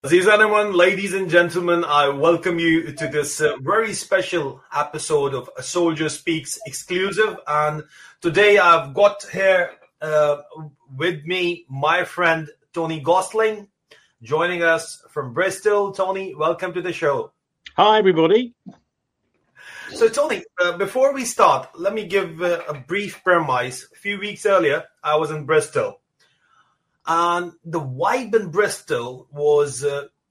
Aziz Anaman, ladies and gentlemen, I welcome you to this very special episode of A Soldier Speaks exclusive. And today I've got here with me my friend Tony Gosling, joining us from Bristol. Tony, welcome to the show. Hi, everybody. So, Tony, before we start, let me give a brief premise. A few weeks earlier, I was in Bristol. And the vibe in Bristol was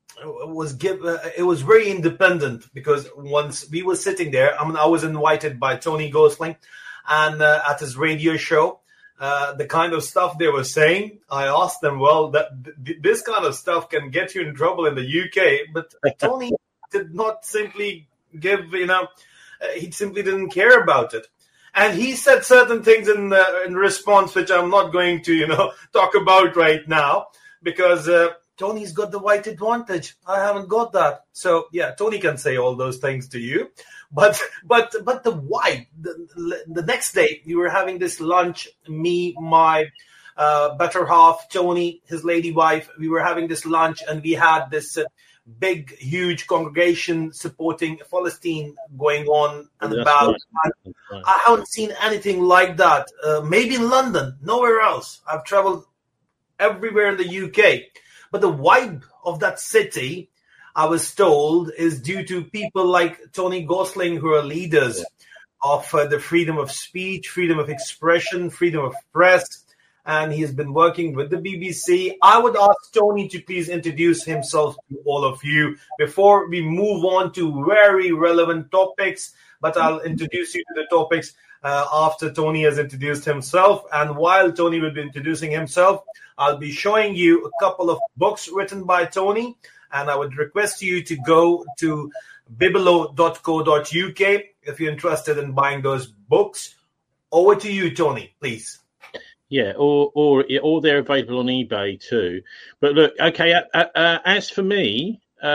very independent, because once we were sitting there, I was invited by Tony Gosling, and at his radio show, the kind of stuff they were saying, I asked them, well, this kind of stuff can get you in trouble in the UK, but Tony did not simply give, he simply didn't care about it. And he said certain things in response, which I'm not going to, talk about right now, because Tony's got the white advantage. I haven't got that. So yeah, Tony can say all those things to you, but the white. The next day we were having this lunch. Me, my better half, Tony, his lady wife. We were having this lunch, and we had this big, huge congregation supporting Palestine going on and about. Right. I haven't seen anything like that. Maybe in London, nowhere else. I've traveled everywhere in the UK. But the vibe of that city, I was told, is due to people like Tony Gosling, who are leaders of the freedom of speech, freedom of expression, freedom of press. And he has been working with the BBC. I would ask Tony to please introduce himself to all of you before we move on to very relevant topics. But I'll introduce you to the topics after Tony has introduced himself. And while Tony will be introducing himself, I'll be showing you a couple of books written by Tony. And I would request you to go to bibelo.co.uk if you're interested in buying those books. Over to you, Tony, please. Yeah, or they're available on eBay too. But look, okay. As for me,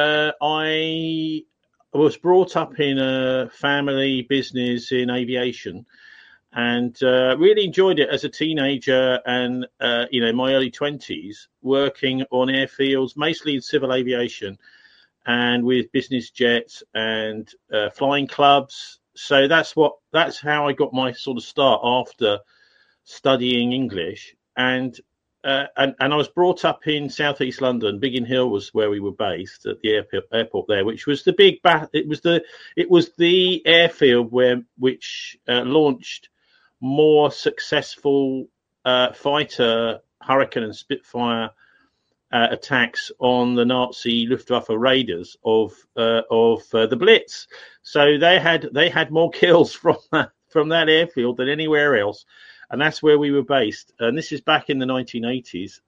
I was brought up in a family business in aviation, and really enjoyed it as a teenager and my early 20s, working on airfields, mostly in civil aviation, and with business jets and flying clubs. So that's how I got my sort of start after studying English, and I was brought up in southeast London. Biggin Hill was where we were based at the airport there, which was the big it was the airfield which launched more successful fighter Hurricane and Spitfire attacks on the Nazi Luftwaffe raiders of the Blitz. So they had more kills from that airfield than anywhere else. And that's where we were based. And this is back in the 1980s.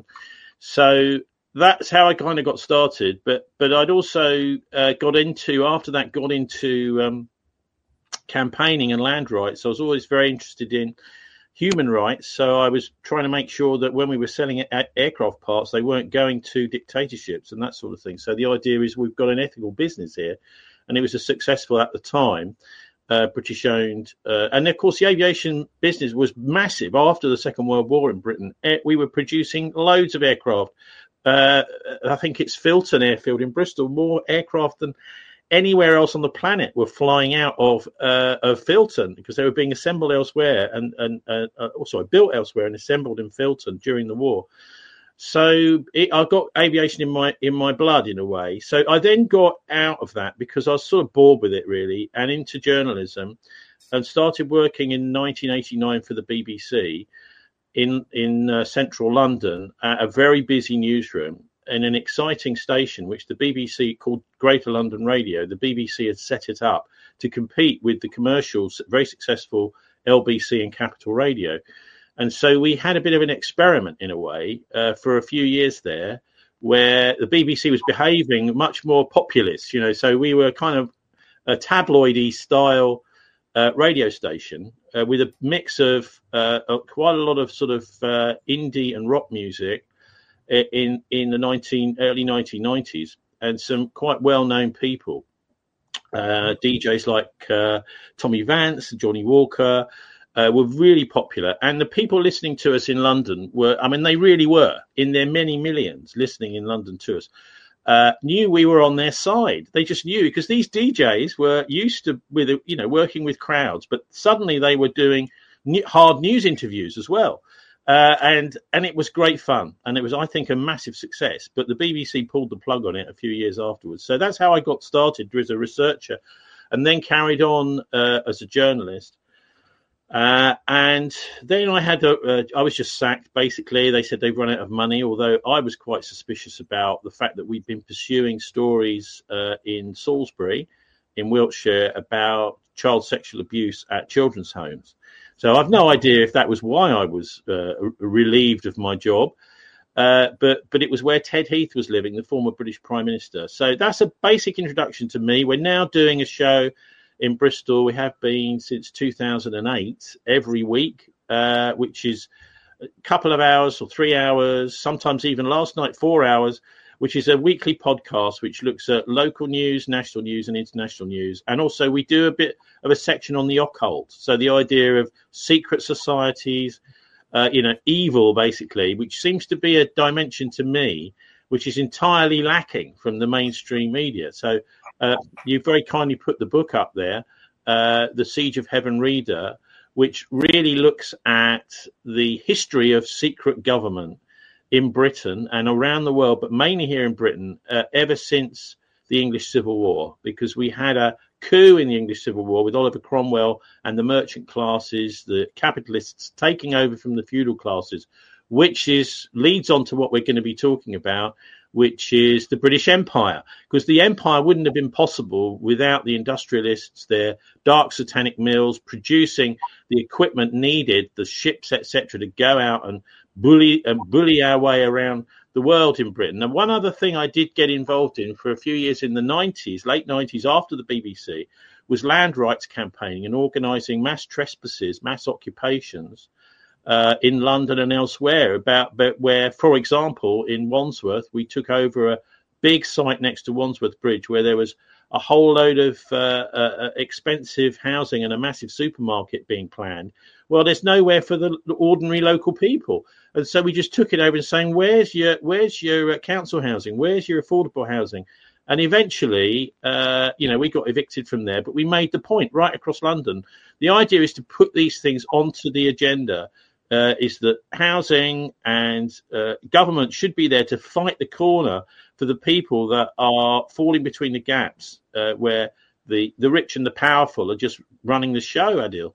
So that's how I kind of got started. But I'd also got into campaigning and land rights. I was always very interested in human rights. So I was trying to make sure that when we were selling aircraft parts, they weren't going to dictatorships and that sort of thing. So the idea is we've got an ethical business here. And it was successful at the time. British owned, and of course the aviation business was massive after the Second World War in Britain. We were producing loads of aircraft. I think it's Filton Airfield in Bristol. More aircraft than anywhere else on the planet were flying out of Filton, because they were being assembled elsewhere and also built elsewhere and assembled in Filton during the war. So I got aviation in my blood in a way. So I then got out of that because I was sort of bored with it really, and into journalism, and started working in 1989 for the BBC in central London at a very busy newsroom in an exciting station which the BBC called Greater London Radio. The BBC had set it up to compete with the commercials, very successful LBC and Capital Radio. And so we had a bit of an experiment in a way for a few years there, where the BBC was behaving much more populist, so we were kind of a tabloidy style radio station with a mix of quite a lot of sort of indie and rock music in the early 1990s, and some quite well-known people, DJs like Tommy Vance, Johnny Walker, were really popular. And the people listening to us in London they really were, in their many millions, listening in London to us. knew we were on their side. They just knew, because these DJs were used to working with crowds, but suddenly they were doing hard news interviews as well. And it was great fun, and it was, I think, a massive success. But the BBC pulled the plug on it a few years afterwards. So that's how I got started as a researcher, and then carried on as a journalist. And then I was just sacked, basically. They said they'd run out of money, although I was quite suspicious about the fact that we'd been pursuing stories in Salisbury, in Wiltshire, about child sexual abuse at children's homes. So I've no idea if that was why I was relieved of my job, but it was where Ted Heath was living, the former British Prime Minister. So that's a basic introduction to me. We're now doing a show in Bristol. We have been since 2008, every week, which is a couple of hours or 3 hours, sometimes even last night 4 hours, which is a weekly podcast which looks at local news, national news and international news. And also we do a bit of a section on the occult. So the idea of secret societies, evil, basically, which seems to be a dimension to me which is entirely lacking from the mainstream media. So you very kindly put the book up there, The Siege of Heaven Reader, which really looks at the history of secret government in Britain and around the world, but mainly here in Britain, ever since the English Civil War, because we had a coup in the English Civil War with Oliver Cromwell and the merchant classes, the capitalists taking over from the feudal classes, which leads on to what we're going to be talking about, which is the British Empire, because the empire wouldn't have been possible without the industrialists, their dark satanic mills, producing the equipment needed, the ships, etc., to go out and bully our way around the world in Britain. And one other thing I did get involved in for a few years in the 90s, late 90s, after the BBC, was land rights campaigning and organising mass trespasses, mass occupations in London and elsewhere, but where, for example, in Wandsworth, we took over a big site next to Wandsworth Bridge where there was a whole load of expensive housing and a massive supermarket being planned. Well, there's nowhere for the ordinary local people. And so we just took it over and saying, where's your council housing? Where's your affordable housing? And eventually, we got evicted from there. But we made the point right across London. The idea is to put these things onto the agenda, is that housing and government should be there to fight the corner for the people that are falling between the gaps, where the rich and the powerful are just running the show, Adil.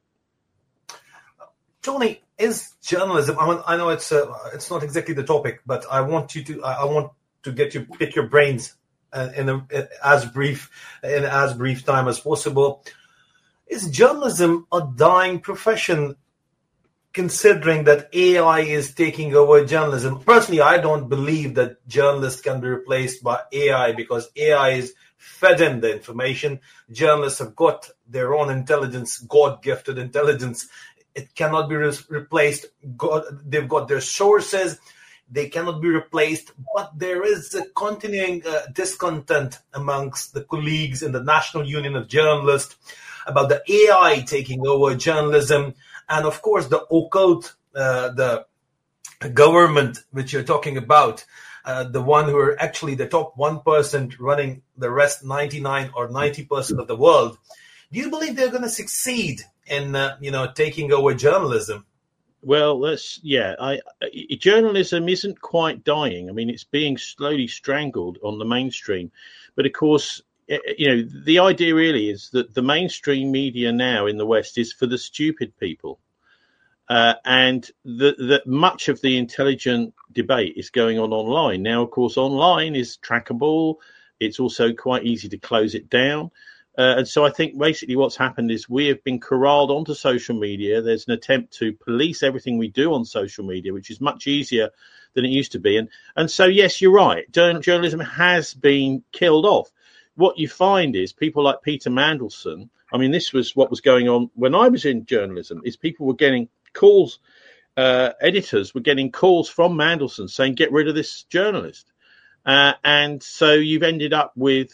Tony, is journalism? I know it's not exactly the topic, but I want to get you pick your brains in as brief time as possible. Is journalism a dying profession, considering that AI is taking over journalism? Personally, I don't believe that journalists can be replaced by AI, because AI is fed in the information. Journalists have got their own intelligence, God-gifted intelligence. It cannot be replaced. They've got their sources. They cannot be replaced. But there is a continuing discontent amongst the colleagues in the National Union of Journalists about the AI taking over journalism. And of course, the occult, the government which you're talking about, the one who are actually the top 1% running the rest 99 or 90% of the world. Do you believe they're going to succeed in, taking over journalism? Well, journalism isn't quite dying. I mean, it's being slowly strangled on the mainstream. But of course, the idea really is that the mainstream media now in the West is for the stupid people. And that much of the intelligent debate is going on online. Now, of course, online is trackable. It's also quite easy to close it down. And so I think basically what's happened is we have been corralled onto social media. There's an attempt to police everything we do on social media, which is much easier than it used to be. And so, yes, you're right. Journalism has been killed off. What you find is people like Peter Mandelson. I mean, this was what was going on when I was in journalism, is people were getting calls, editors were getting calls from Mandelson saying, get rid of this journalist. And so you've ended up with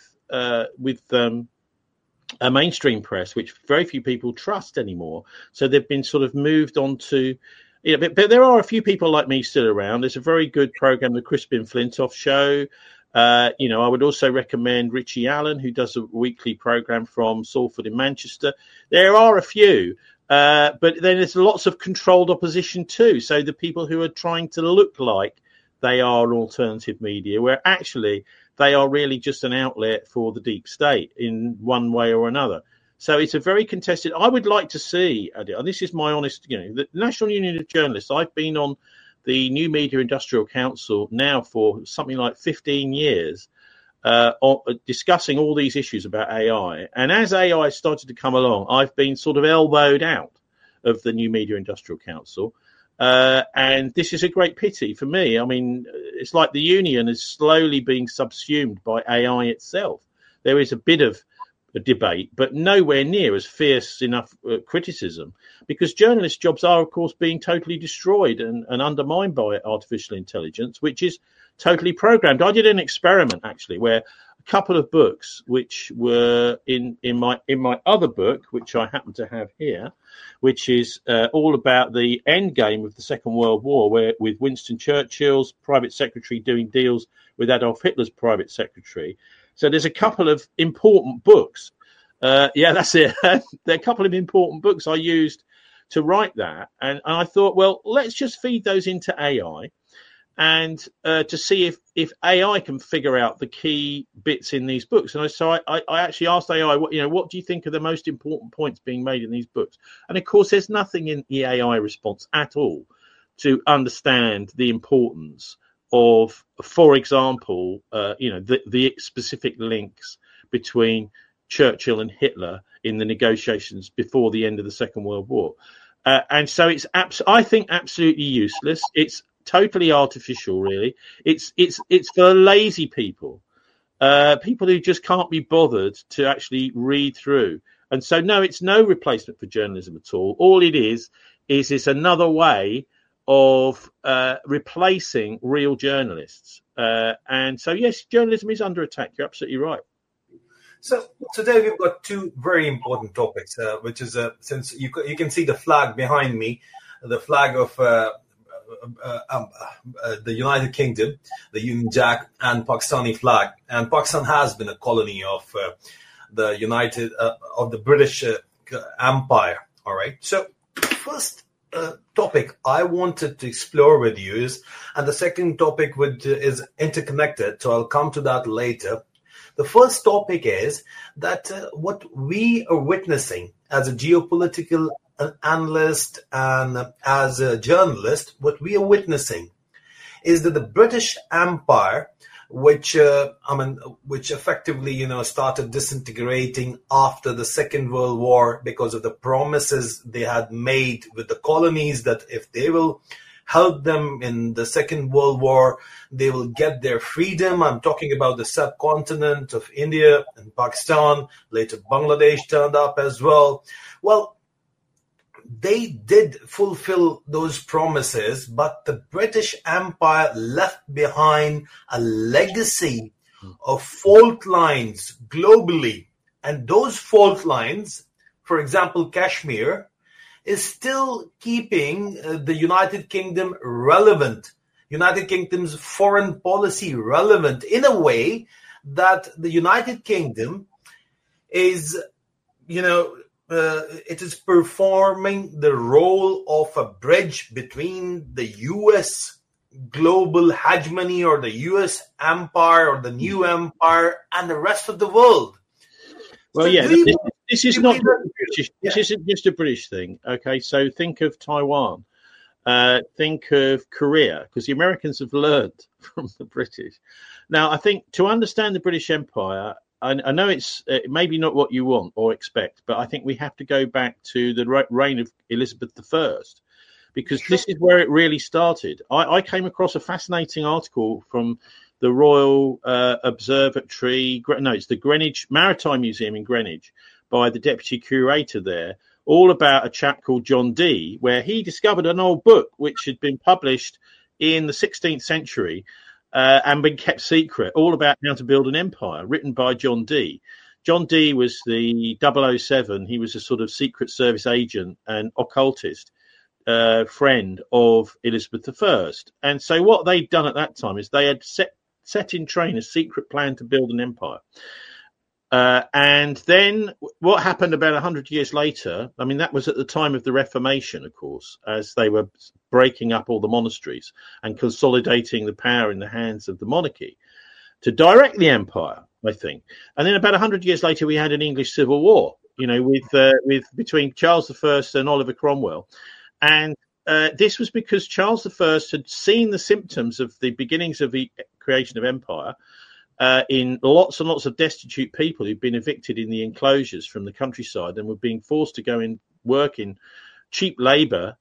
a mainstream press, which very few people trust anymore. So they've been sort of moved on to, but there are a few people like me still around. There's a very good program, the Crispin Flintoff Show. I would also recommend Richie Allen, who does a weekly program from Salford in Manchester. There are a few, but then there's lots of controlled opposition too. So the people who are trying to look like they are alternative media, where actually they are really just an outlet for the deep state in one way or another. So it's a very contested. I would like to see, and this is my honest, the National Union of Journalists. I've been on the New Media Industrial Council now for something like 15 years, discussing all these issues about AI. And as AI started to come along, I've been sort of elbowed out of the New Media Industrial Council. And this is a great pity for me. I mean, it's like the union is slowly being subsumed by AI itself. There is a bit of a debate, but nowhere near as fierce enough criticism, because journalist jobs are, of course, being totally destroyed and undermined by artificial intelligence, which is totally programmed. I did an experiment, actually, where a couple of books, which were in my other book, which I happen to have here, which is all about the end game of the Second World War, where with Winston Churchill's private secretary doing deals with Adolf Hitler's private secretary. So there's a couple of important books. That's it. There are a couple of important books I used to write that. And I thought, well, let's just feed those into AI and to see if AI can figure out the key bits in these books. And so I actually asked AI, what do you think are the most important points being made in these books? And of course, there's nothing in the AI response at all to understand the importance of, for example, the specific links between Churchill and Hitler in the negotiations before the end of the Second World War. And so it's I think absolutely useless. It's totally artificial, really. It's for lazy people, people who just can't be bothered to actually read through. And so, no, it's no replacement for journalism at all. All it is it's another way of replacing real journalists. And so, yes, journalism is under attack. You're absolutely right. So today we've got two very important topics, which is since you can see the flag behind me, the flag of the United Kingdom, the Union Jack and Pakistani flag. And Pakistan has been a colony of the British Empire. All right. So first topic I wanted to explore with you is, and the second topic is interconnected, so I'll come to that later. The first topic is that what we are witnessing as a geopolitical analyst and as a journalist, what we are witnessing is that the British Empire, which effectively, started disintegrating after the Second World War because of the promises they had made with the colonies that if they will help them in the Second World War, they will get their freedom. I'm talking about the subcontinent of India and Pakistan. Later, Bangladesh turned up as well. Well, they did fulfill those promises, but the British Empire left behind a legacy of fault lines globally. And those fault lines, for example, Kashmir, is still keeping the United Kingdom relevant, United Kingdom's foreign policy relevant in a way that the United Kingdom is, it is performing the role of a bridge between the U.S. global hegemony or the U.S. empire or the new empire and the rest of the world. Well, this is not British. This isn't just a British thing. Okay, so think of Taiwan, think of Korea, because the Americans have learned from the British. Now, I think to understand the British Empire, I know it's maybe not what you want or expect, but I think we have to go back to the reign of Elizabeth I, because this is where it really started. I came across a fascinating article from the Royal Observatory. No, it's the Greenwich Maritime Museum in Greenwich, by the deputy curator there, all about a chap called John Dee, where he discovered an old book which had been published in the 16th century and been kept secret, all about how to build an empire, written by John Dee. John Dee was the 007. He was a sort of Secret Service agent and occultist friend of Elizabeth I. And so what they'd done at that time is they had set set in train a secret plan to build an empire. And then what happened about 100 years later, I mean, that was at the time of the Reformation, of course, as they were breaking up all the monasteries and consolidating the power in the hands of the monarchy to direct the empire, I think. And then about 100 years later, we had an English Civil War, with between Charles I and Oliver Cromwell. And this was because Charles I had seen the symptoms of the beginnings of the creation of empire in lots and lots of destitute people who'd been evicted in the enclosures from the countryside and were being forced to go and work in cheap labour,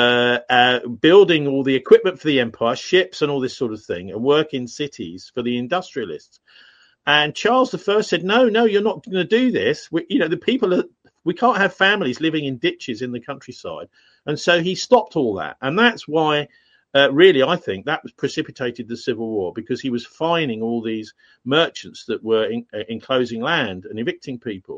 building all the equipment for the empire, ships and all this sort of thing, and work in cities for the industrialists. And Charles I said, no, you're not going to do this. We can't have families living in ditches in the countryside. And so he stopped all that. And that's why, really, I think that was precipitated the Civil War, because he was fining all these merchants that were enclosing land and evicting people.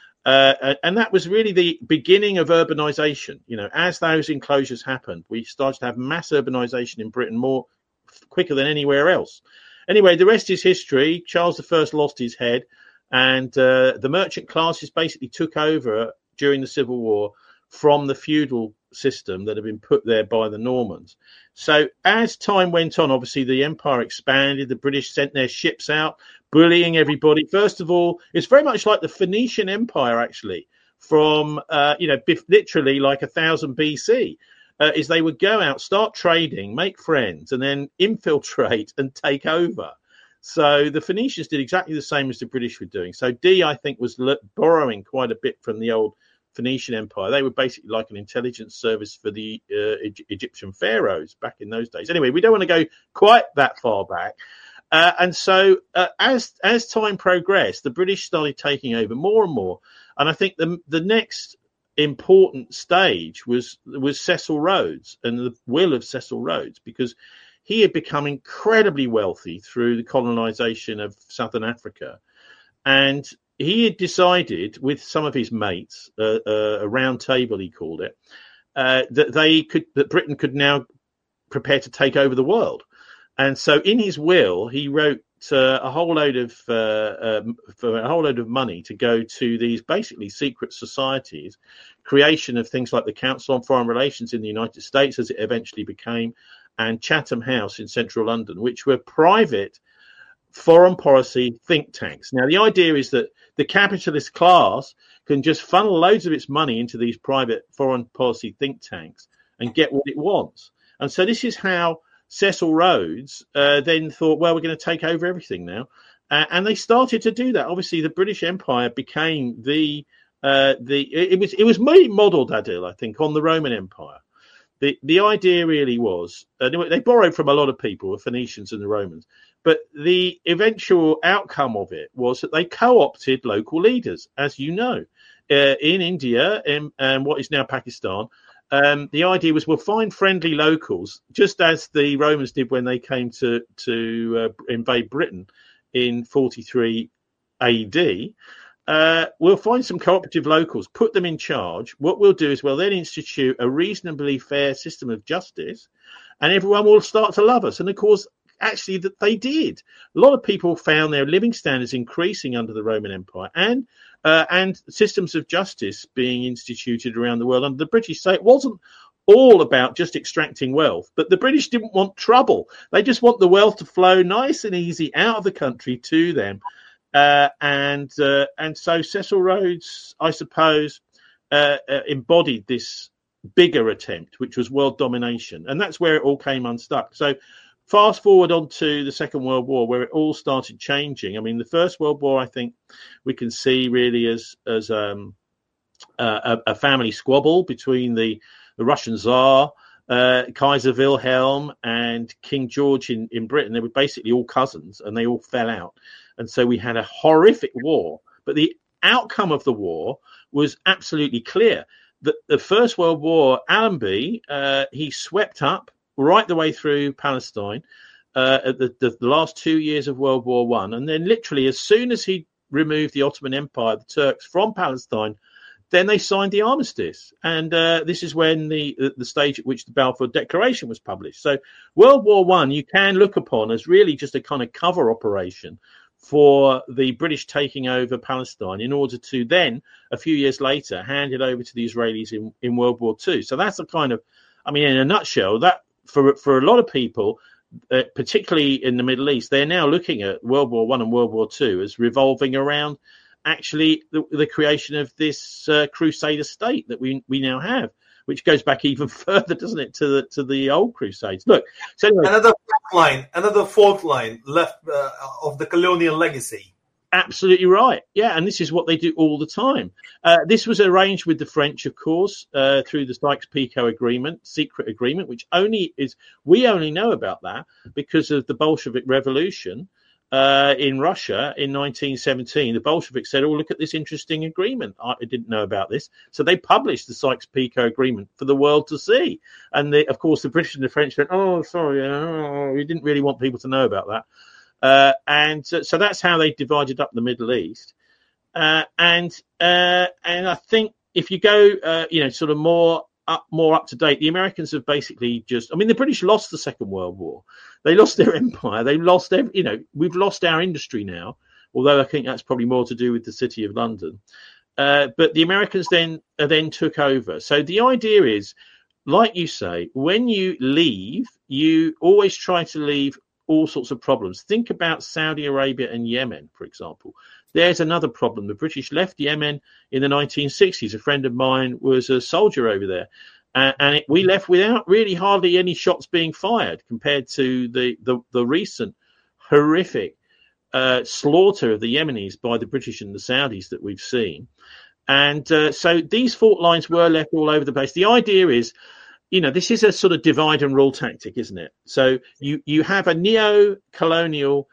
And that was really the beginning of urbanization. As those enclosures happened, we started to have mass urbanization in Britain more quicker than anywhere else. Anyway, the rest is history. Charles I lost his head, and the merchant classes basically took over during the Civil War from the feudal system that had been put there by the Normans. So as time went on, obviously the empire expanded. The British sent their ships out, bullying everybody. First of all, it's very much like the Phoenician Empire, actually, from literally like 1000 BC. Is they would go out, start trading, make friends, and then infiltrate and take over. So the Phoenicians did exactly the same as the British were doing. So Dee, I think, was borrowing quite a bit from the old Phoenician Empire. They were basically like an intelligence service for the Egyptian pharaohs back in those days. Anyway, we don't want to go quite that far back. And so as time progressed, the British started taking over more and more. And I think the next important stage was Cecil Rhodes and the will of Cecil Rhodes, because he had become incredibly wealthy through the colonization of Southern Africa. And he had decided with some of his mates, a round table, he called it, that Britain could now prepare to take over the world. And so in his will, he wrote a whole load of money to go to these basically secret societies, creation of things like the Council on Foreign Relations in the United States, as it eventually became, and Chatham House in central London, which were private foreign policy think tanks. Now, the idea is that the capitalist class can just funnel loads of its money into these private foreign policy think tanks and get what it wants. And so this is how Cecil Rhodes then thought, well, we're going to take over everything now. And they started to do that. Obviously, the British Empire became it was modeled, Adil, I think, on the Roman Empire. The idea really was, they borrowed from a lot of people, the Phoenicians and the Romans, but the eventual outcome of it was that they co-opted local leaders, as you know, in India and what is now Pakistan. The idea was, we'll find friendly locals, just as the Romans did when they came to invade Britain in 43 AD. We'll find some cooperative locals, put them in charge. What we'll do is we'll then institute a reasonably fair system of justice, and everyone will start to love us. And of course, actually, that they did. A lot of people found their living standards increasing under the Roman Empire, and systems of justice being instituted around the world under the British. So it wasn't all about just extracting wealth, but the British didn't want trouble. They just want the wealth to flow nice and easy out of the country to them. And so Cecil Rhodes, I suppose, embodied this bigger attempt, which was world domination. And that's where it all came unstuck. So fast forward on to the Second World War, where it all started changing. I mean, the First World War, I think we can see really as a family squabble between the Russian Tsar, Kaiser Wilhelm, and King George in Britain. They were basically all cousins, and they all fell out. And so we had a horrific war. But the outcome of the war was absolutely clear. The First World War, Allenby, he swept up right the way through Palestine at the last 2 years of World War I. And then literally as soon as he removed the Ottoman Empire, the Turks, from Palestine, then they signed the armistice. And this is when the stage at which the Balfour Declaration was published. So World War I you can look upon as really just a kind of cover operation for the British taking over Palestine in order to then, a few years later, hand it over to the Israelis in World War II. So that's a kind of, I mean, in a nutshell, that for a lot of people, particularly in the Middle East, they're now looking at World War I and World War II as revolving around actually the creation of this Crusader state that we now have, which goes back even further, doesn't it, to the old Crusades? Look, so anyway, another fault line left of the colonial legacy. Absolutely right. Yeah, and this is what they do all the time. This was arranged with the French, of course, through the Sykes-Picot Agreement, secret agreement, which we only know about that because of the Bolshevik Revolution in Russia in 1917. The Bolsheviks said, "Oh, look at this interesting agreement. I didn't know about this." So they published the Sykes-Picot Agreement for the world to see. And of course, the British and the French went, "Oh, sorry, we didn't really want people to know about that." And so that's how they divided up the Middle East. And I think if you go, sort of more up to date, the Americans have basically the British lost the Second World War. They lost their empire. They lost we've lost our industry now, although I think that's probably more to do with the City of London. But the Americans then took over. So the idea is, like you say, when you leave, you always try to leave all sorts of problems. Think about Saudi Arabia and Yemen, for example. There's another problem. The British left Yemen in the 1960s. A friend of mine was a soldier over there. We left without really hardly any shots being fired compared to the recent horrific slaughter of the Yemenis by the British and the Saudis that we've seen. And so these fault lines were left all over the place. The idea is, this is a sort of divide and rule tactic, isn't it? So you have a neo-colonial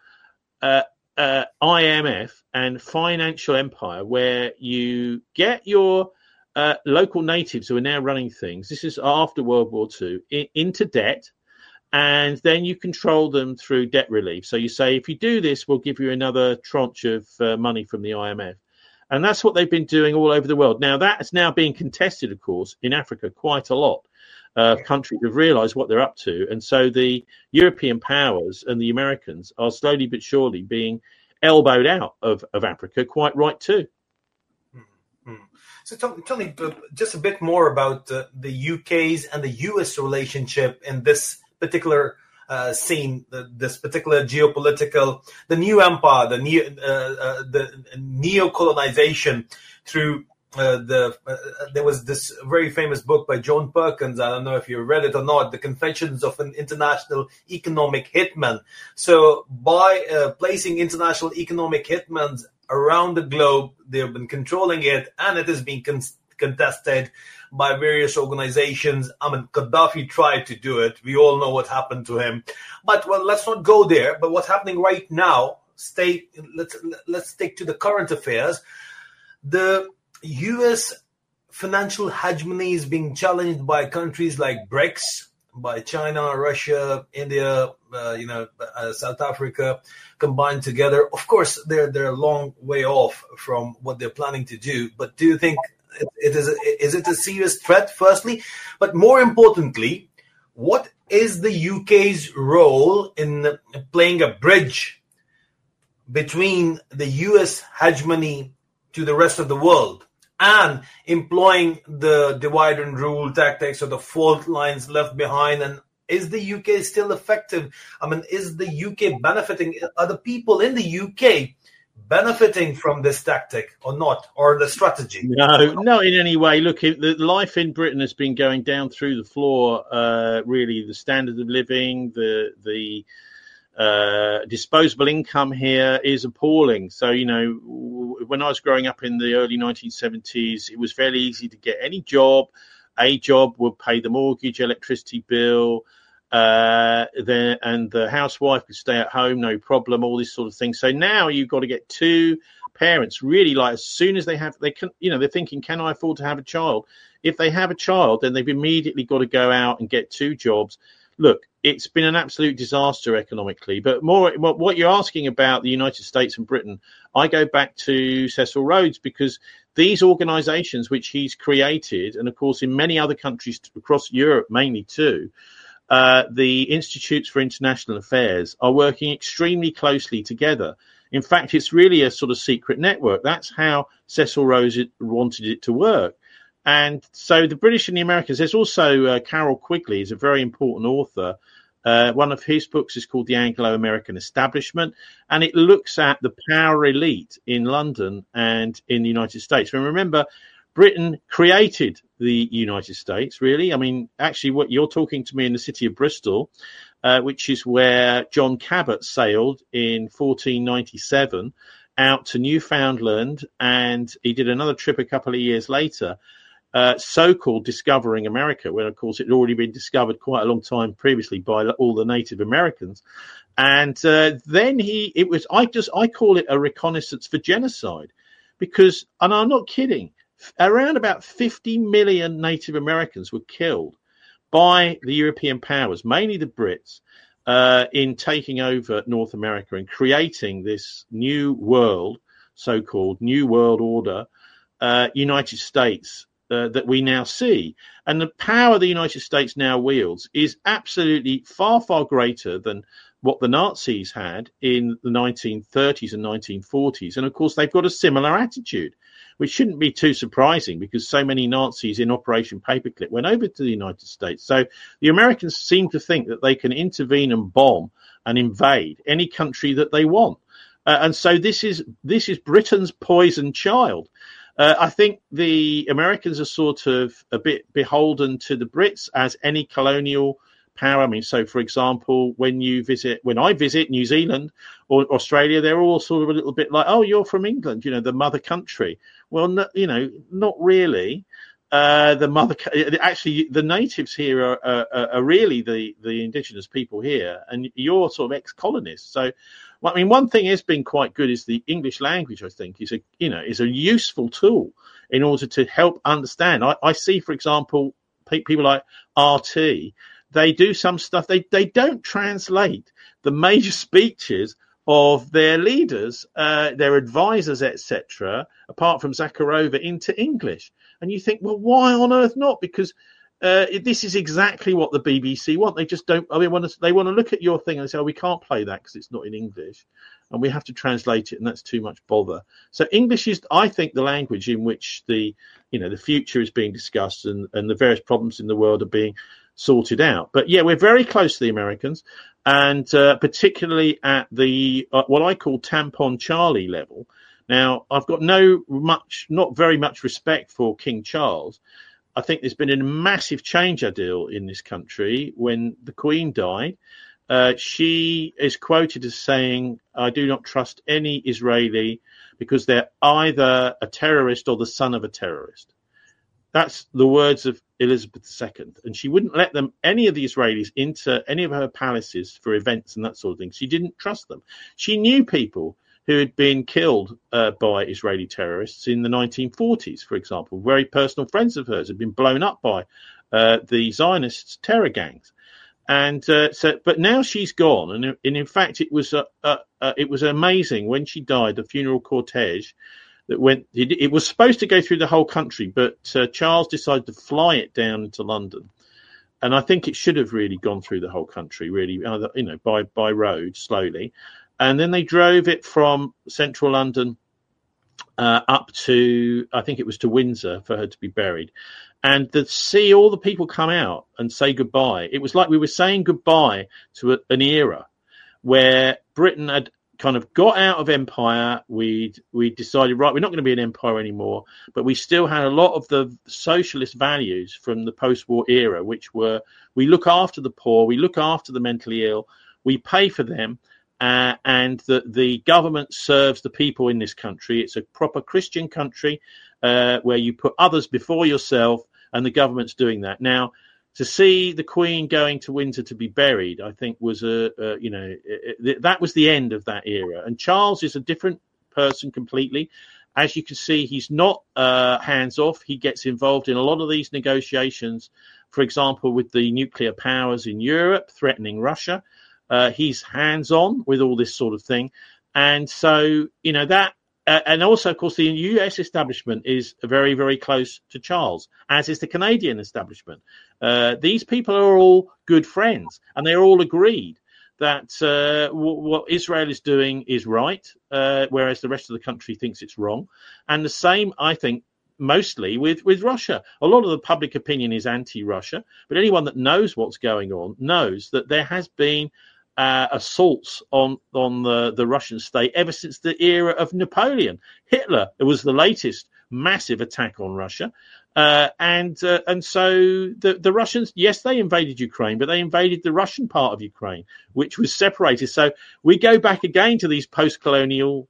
IMF and financial empire where you get your local natives who are now running things. This is after World War II, into debt, and then you control them through debt relief. So you say, if you do this, we'll give you another tranche of money from the IMF. And that's what they've been doing all over the world. Now, that's now being contested, of course, in Africa quite a lot. Countries have realised what they're up to. And so the European powers and the Americans are slowly but surely being elbowed out of Africa, quite right too. Mm-hmm. So tell me just a bit more about the UK's and the US relationship in this particular scene, this particular geopolitical, the new empire, the neo-colonization through there was this very famous book by Joan Perkins. I don't know if you read it or not, The Confessions of an International Economic Hitman. So by placing international economic hitmen around the globe, they've been controlling it, and it is being contested by various organizations. Gaddafi tried to do it. We all know what happened to him. But, well, let's not go there. But what's happening right now, let's stick to the current affairs. The U.S. financial hegemony is being challenged by countries like BRICS, by China, Russia, India, South Africa combined together. Of course, they're a long way off from what they're planning to do. But do you think is it a serious threat, firstly? But more importantly, what is the UK's role in playing a bridge between the US hegemony to the rest of the world and employing the divide and rule tactics or the fault lines left behind? And is the UK still effective? Is the UK benefiting? Are the people in the UK benefiting from this tactic or not, or the strategy? No, not in any way. Look, the life in Britain has been going down through the floor. Really, the standard of living, the disposable income here is appalling. So, when I was growing up in the early 1970s, it was fairly easy to get any job. A job would pay the mortgage, electricity bill, and the housewife could stay at home, no problem, all this sort of thing. So now you've got to get two parents really, like, as soon as they're thinking, can I afford to have a child? If they have a child, then they've immediately got to go out and get two jobs. Look, it's been an absolute disaster economically. But more, what you're asking about the United States and Britain, I go back to Cecil Rhodes, because these organisations which he's created, and of course in many other countries across Europe mainly too, the Institutes for International Affairs are working extremely closely together. In fact, it's really a sort of secret network. That's how Cecil Rhodes wanted it to work. And so the British and the Americans, there's also Carroll Quigley, is a very important author. One of his books is called The Anglo-American Establishment, and it looks at the power elite in London and in the United States. And remember, Britain created the United States, really. I mean, actually, what you're talking to me in the city of Bristol, which is where John Cabot sailed in 1497 out to Newfoundland, and he did another trip a couple of years later, so-called discovering America, when of course it had already been discovered quite a long time previously by all the Native Americans. And then I call it a reconnaissance for genocide, because, and I'm not kidding, around about 50 million Native Americans were killed by the European powers, mainly the Brits, in taking over North America and creating this new world, so-called New World Order, United States, that we now see. And the power the United States now wields is absolutely far, far greater than what the Nazis had in the 1930s and 1940s. And of course, they've got a similar attitude, which shouldn't be too surprising, because so many Nazis in Operation Paperclip went over to the United States. So the Americans seem to think that they can intervene and bomb and invade any country that they want. And so this is Britain's poison child. I think the Americans are sort of a bit beholden to the Brits as any colonial power. I mean, so for example, when I visit New Zealand or Australia, they're all sort of a little bit like, oh, you're from England, the mother country. Well, no, not really. Actually, the natives here are really the indigenous people here, and you're sort of ex-colonists. So, I mean, one thing has been quite good is the English language. I think is a useful tool in order to help understand. I see, for example, people like RT. They do some stuff. They don't translate the major speeches of their leaders, their advisors, etc., apart from Zakharova, into English. And you think, well, why on earth not? Because this is exactly what the BBC want. They just don't. I mean, they want to look at your thing and say, "Oh, we can't play that because it's not in English, and we have to translate it, and that's too much bother." So English is, I think, the language in which the future is being discussed, and the various problems in the world are being sorted out. But yeah, we're very close to the Americans, and particularly at the what I call tampon Charlie level. Now, I've got not very much respect for King Charles. I think there's been a massive change, Adil, in this country. When the Queen died, she is quoted as saying, "I do not trust any Israeli because they're either a terrorist or the son of a terrorist." That's the words of Elizabeth II. And she wouldn't let any of the Israelis into any of her palaces for events and that sort of thing. She didn't trust them. She knew people who had been killed by Israeli terrorists in the 1940s, for example. Very personal friends of hers had been blown up by the Zionists' terror gangs. And but now she's gone. And in fact, it was amazing when she died, the funeral cortege that went. It was supposed to go through the whole country, but Charles decided to fly it down to London. And I think it should have really gone through the whole country, really, by road, slowly. And then they drove it from central London up to, I think it was to Windsor, for her to be buried. And to see all the people come out and say goodbye, it was like we were saying goodbye to an era where Britain had kind of got out of empire. We decided, right, we're not going to be an empire anymore, but we still had a lot of the socialist values from the post-war era, which were, we look after the poor, we look after the mentally ill, we pay for them, and the government serves the people in this country. It's a proper Christian country where you put others before yourself, and the government's doing that. Now, to see the Queen going to Windsor to be buried, I think was that was the end of that era. And Charles is a different person completely. As you can see, he's not hands off. He gets involved in a lot of these negotiations for example, with the nuclear powers in Europe threatening Russia. He's hands-on with all this sort of thing. And so, that, and also, of course, the US establishment is very, very close to Charles, as is the Canadian establishment. These people are all good friends, and they're all agreed that what Israel is doing is right, whereas the rest of the country thinks it's wrong. And the same, I think, mostly with Russia. A lot of the public opinion is anti-Russia, but anyone that knows what's going on knows that there has been assaults on the Russian state ever since the era of Napoleon. Hitler, it was the latest massive attack on Russia. And so the Russians, yes, they invaded Ukraine, but they invaded the Russian part of Ukraine, which was separated. So we go back again to these post-colonial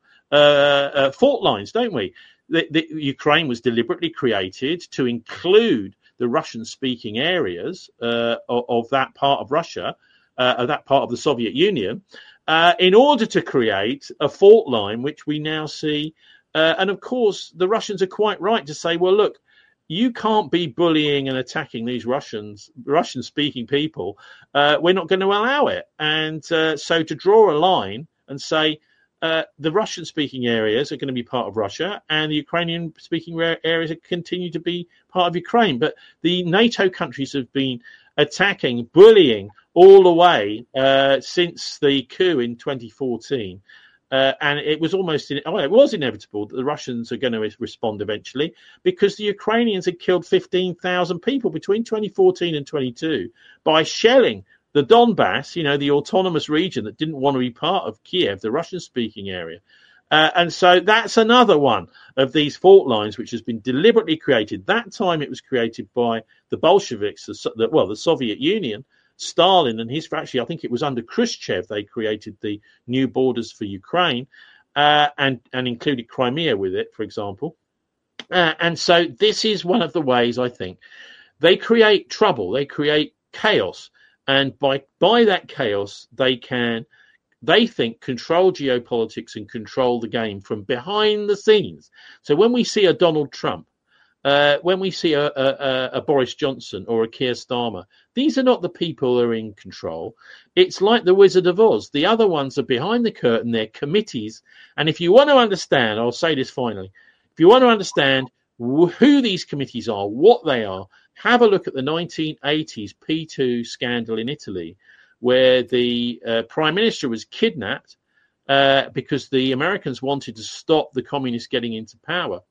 fault lines, don't we? The Ukraine was deliberately created to include the Russian-speaking areas of that part of Russia, that part of the Soviet Union, in order to create a fault line, which we now see. And of course, the Russians are quite right to say, well, look, you can't be bullying and attacking these Russian-speaking people. We're not going to allow it. And so to draw a line and say the Russian-speaking areas are going to be part of Russia and the Ukrainian-speaking areas continue to be part of Ukraine. But the NATO countries have been attacking, bullying all the way since the coup in 2014. And it was it was inevitable that the Russians are going to respond eventually, because the Ukrainians had killed 15,000 people between 2014 and 22 by shelling the Donbass, the autonomous region that didn't want to be part of Kiev, the Russian-speaking area. And so that's another one of these fault lines which has been deliberately created. That time it was created by the Bolsheviks, the Soviet Union. Stalin and his faction, I think it was under Khrushchev, they created the new borders for Ukraine and included Crimea with it, for example. And so this is one of the ways, I think, they create trouble, they create chaos. And by that chaos, they think, control geopolitics and control the game from behind the scenes. So when we see a Donald Trump, when we see a Boris Johnson or a Keir Starmer, these are not the people who are in control. It's like the Wizard of Oz. The other ones are behind the curtain. They're committees. And if you want to understand, I'll say this finally, if you want to understand who these committees are, what they are, have a look at the 1980s P2 scandal in Italy, where the prime minister was kidnapped because the Americans wanted to stop the communists getting into power.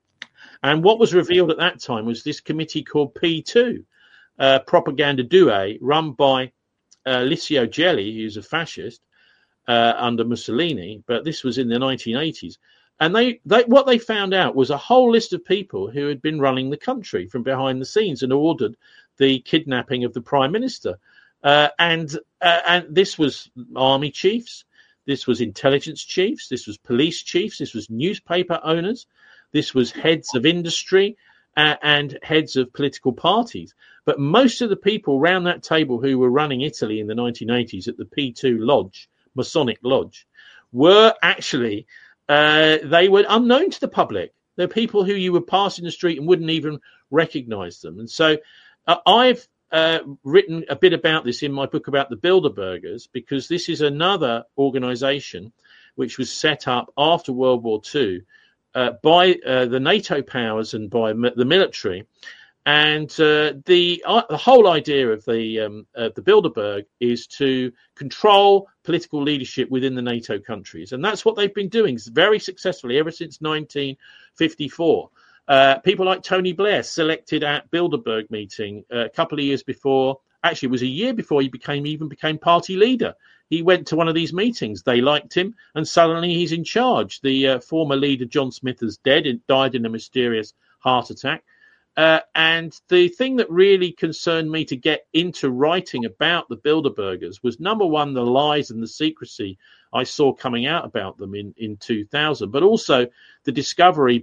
And what was revealed at that time was this committee called P2, Propaganda Due, run by Licio Gelli, who's a fascist under Mussolini, but this was in the 1980s. And they what they found out was a whole list of people who had been running the country from behind the scenes and ordered the kidnapping of the prime minister. And this was army chiefs, this was intelligence chiefs, this was police chiefs, this was newspaper owners, this was heads of industry and heads of political parties. But most of the people around that table who were running Italy in the 1980s at the P2 Lodge, Masonic Lodge, were actually, they were unknown to the public. They're people who you would pass in the street and wouldn't even recognize them. And so I've written a bit about this in my book about the Bilderbergers, because this is another organization which was set up after World War II by the NATO powers and by the military. And the whole idea of the Bilderberg is to control political leadership within the NATO countries. And that's what they've been doing very successfully ever since 1954. People like Tony Blair selected at Bilderberg meeting a couple of years before. Actually, it was a year before he became party leader. He went to one of these meetings. They liked him, and suddenly he's in charge. The former leader, John Smith, is dead and died in a mysterious heart attack. And the thing that really concerned me to get into writing about the Bilderbergers was, number one, the lies and the secrecy I saw coming out about them in 2000, but also the discovery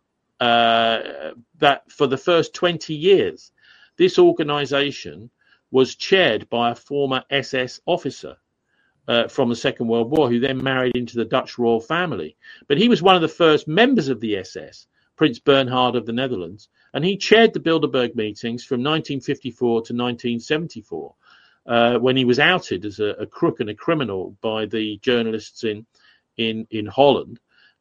that for the first 20 years, this organization was chaired by a former SS officer from the Second World War, who then married into the Dutch royal family. But he was one of the first members of the SS, Prince Bernhard of the Netherlands, and he chaired the Bilderberg meetings from 1954 to 1974, when he was outed as a crook and a criminal by the journalists in Holland.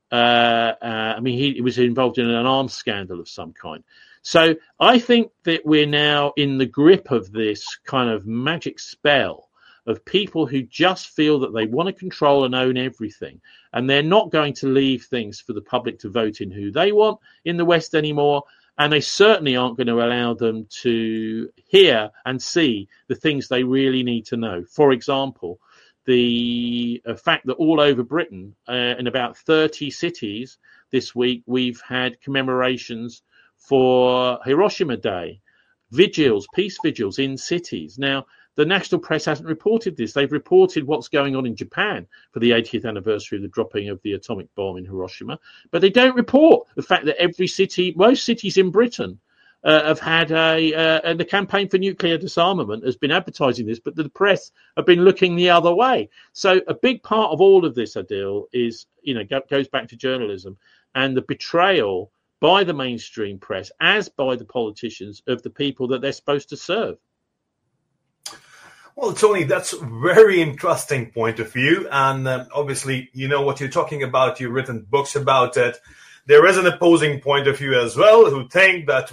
He was involved in an arms scandal of some kind. So I think that we're now in the grip of this kind of magic spell of people who just feel that they want to control and own everything. And they're not going to leave things for the public to vote in who they want in the West anymore. And they certainly aren't going to allow them to hear and see the things they really need to know. For example, the fact that all over Britain, in about 30 cities this week, we've had commemorations for Hiroshima Day, vigils, peace vigils in cities. Now, the national press hasn't reported this. They've reported what's going on in Japan for the 80th anniversary of the dropping of the atomic bomb in Hiroshima, but they don't report the fact that every city, most cities in Britain, have had and the campaign for nuclear disarmament has been advertising this, but the press have been looking the other way. So a big part of all of this, Adil, is, goes back to journalism and the betrayal by the mainstream press, as by the politicians, of the people that they're supposed to serve. Well, Tony, that's a very interesting point of view. And obviously, you know what you're talking about. You've written books about it. There is an opposing point of view as well, who think that,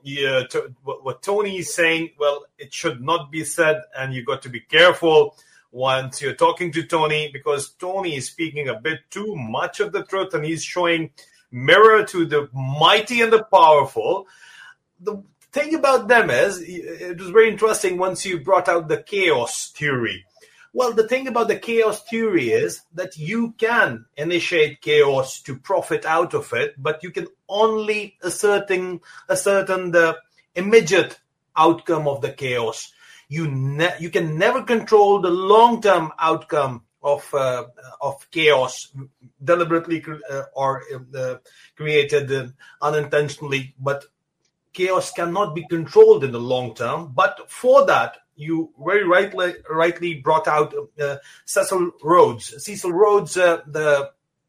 what Tony is saying, it should not be said. And you've got to be careful once you're talking to Tony, because Tony is speaking a bit too much of the truth, and he's showing mirror to the mighty and the powerful. The thing about them is, it was very interesting once you brought out the chaos theory. Well, the thing about the chaos theory is that you can initiate chaos to profit out of it, but you can only ascertain the immediate outcome of the chaos. You can never control the long-term outcome of chaos, deliberately or created unintentionally, but chaos cannot be controlled in the long term. But for that, you very rightly brought out Cecil Rhodes. Cecil Rhodes, the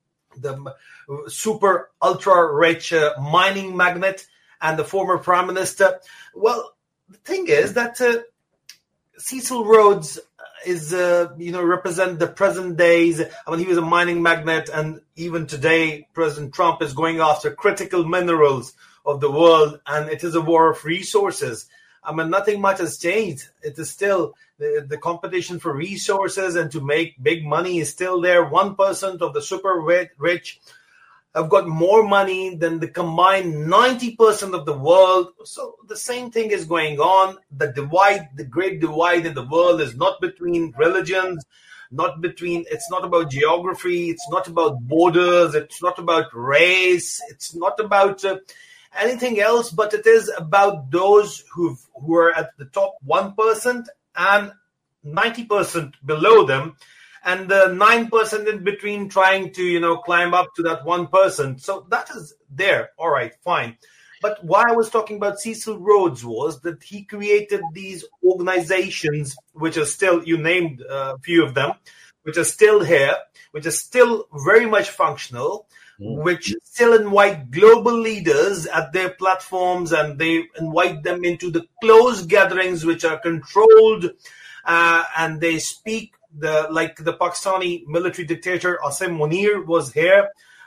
super ultra rich mining magnate and the former prime minister. Well, the thing is that Cecil Rhodes is represent the present days. I mean, he was a mining magnate, and even today, President Trump is going after critical minerals of the world, and it is a war of resources. I mean, nothing much has changed. It is still the competition for resources and to make big money is still there. 1% of the super rich have got more money than the combined 90% of the world. So the same thing is going on. The great divide in the world is not between religions, it's not about geography, it's not about borders, it's not about race, it's not about anything else, but it is about those who are at the top 1% and 90% below them, and the 9% in between trying to, climb up to that 1%. So that is there. All right, fine. But why I was talking about Cecil Rhodes was that he created these organizations, which are still, you named a few of them, which are still here, which are still very much functional, which still invite global leaders at their platforms, and they invite them into the closed gatherings, which are controlled, and they speak like the Pakistani military dictator Asim Munir was here.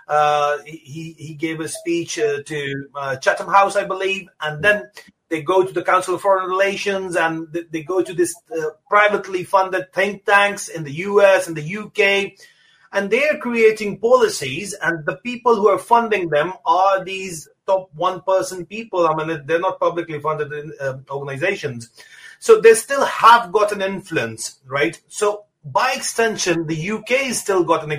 He gave a speech to Chatham House, I believe, and then they go to the Council of Foreign Relations, and they go to this privately funded think tanks in the US and the UK. And they're creating policies, and the people who are funding them are these top 1% people. I mean, they're not publicly funded organizations. So they still have got an influence, right? So by extension, the UK still got an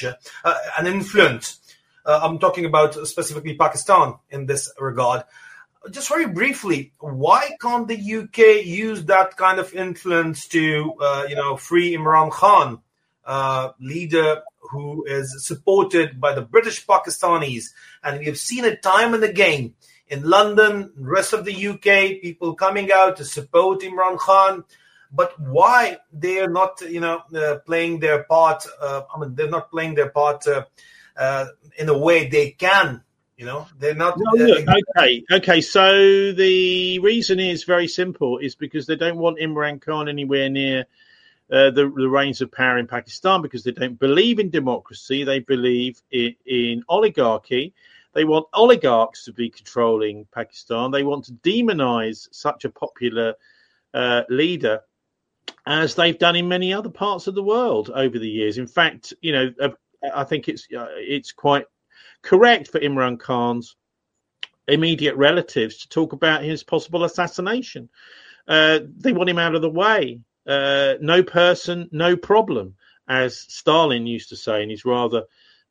influence. I'm talking about specifically Pakistan in this regard. Just very briefly, why can't the UK use that kind of influence to, free Imran Khan? Leader who is supported by the British Pakistanis, and we have seen it time and again in London, rest of the UK, people coming out to support Imran Khan. But why they are not, playing their part? They're not playing their part in a way they can, They're not. No, look, okay. So the reason is very simple: is because they don't want Imran Khan anywhere near the reins of power in Pakistan, because they don't believe in democracy. They believe in oligarchy. They want oligarchs to be controlling Pakistan. They want to demonize such a popular leader, as they've done in many other parts of the world over the years. In fact, I think it's quite correct for Imran Khan's immediate relatives to talk about his possible assassination. They want him out of the way. No person, no problem, as Stalin used to say in his rather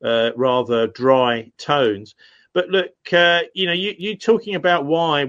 dry tones. But look, you're talking about why,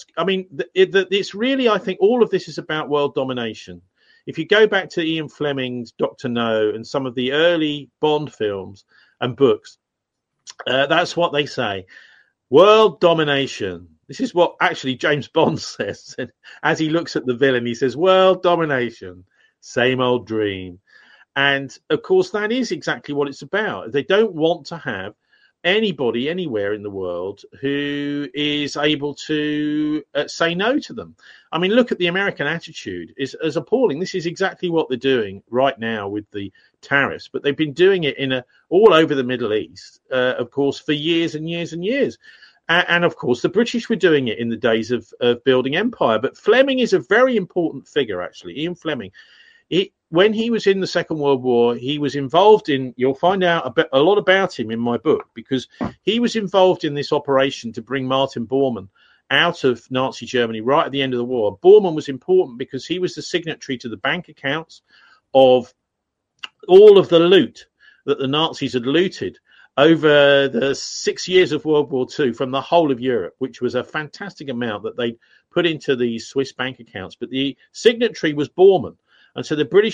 it's really, I think all of this is about world domination. If you go back to Ian Fleming's Dr. No and some of the early Bond films and books, that's what they say. World domination. This is what actually James Bond says. As he looks at the villain, he says, world domination, same old dream. And, of course, that is exactly what it's about. They don't want to have anybody anywhere in the world who is able to say no to them. I mean, look at the American attitude. It's as appalling. This is exactly what they're doing right now with the tariffs, but they've been doing it all over the Middle East, of course, for years and years and years. And of course, the British were doing it in the days of building empire. But Fleming is a very important figure, actually. Ian Fleming. When he was in the Second World War, he was involved in, you'll find out a lot about him in my book, because he was involved in this operation to bring Martin Bormann out of Nazi Germany right at the end of the war. Bormann was important because he was the signatory to the bank accounts of all of the loot that the Nazis had looted over the 6 years of World War II from the whole of Europe, which was a fantastic amount that they put into these Swiss bank accounts. But the signatory was Bormann. And so the British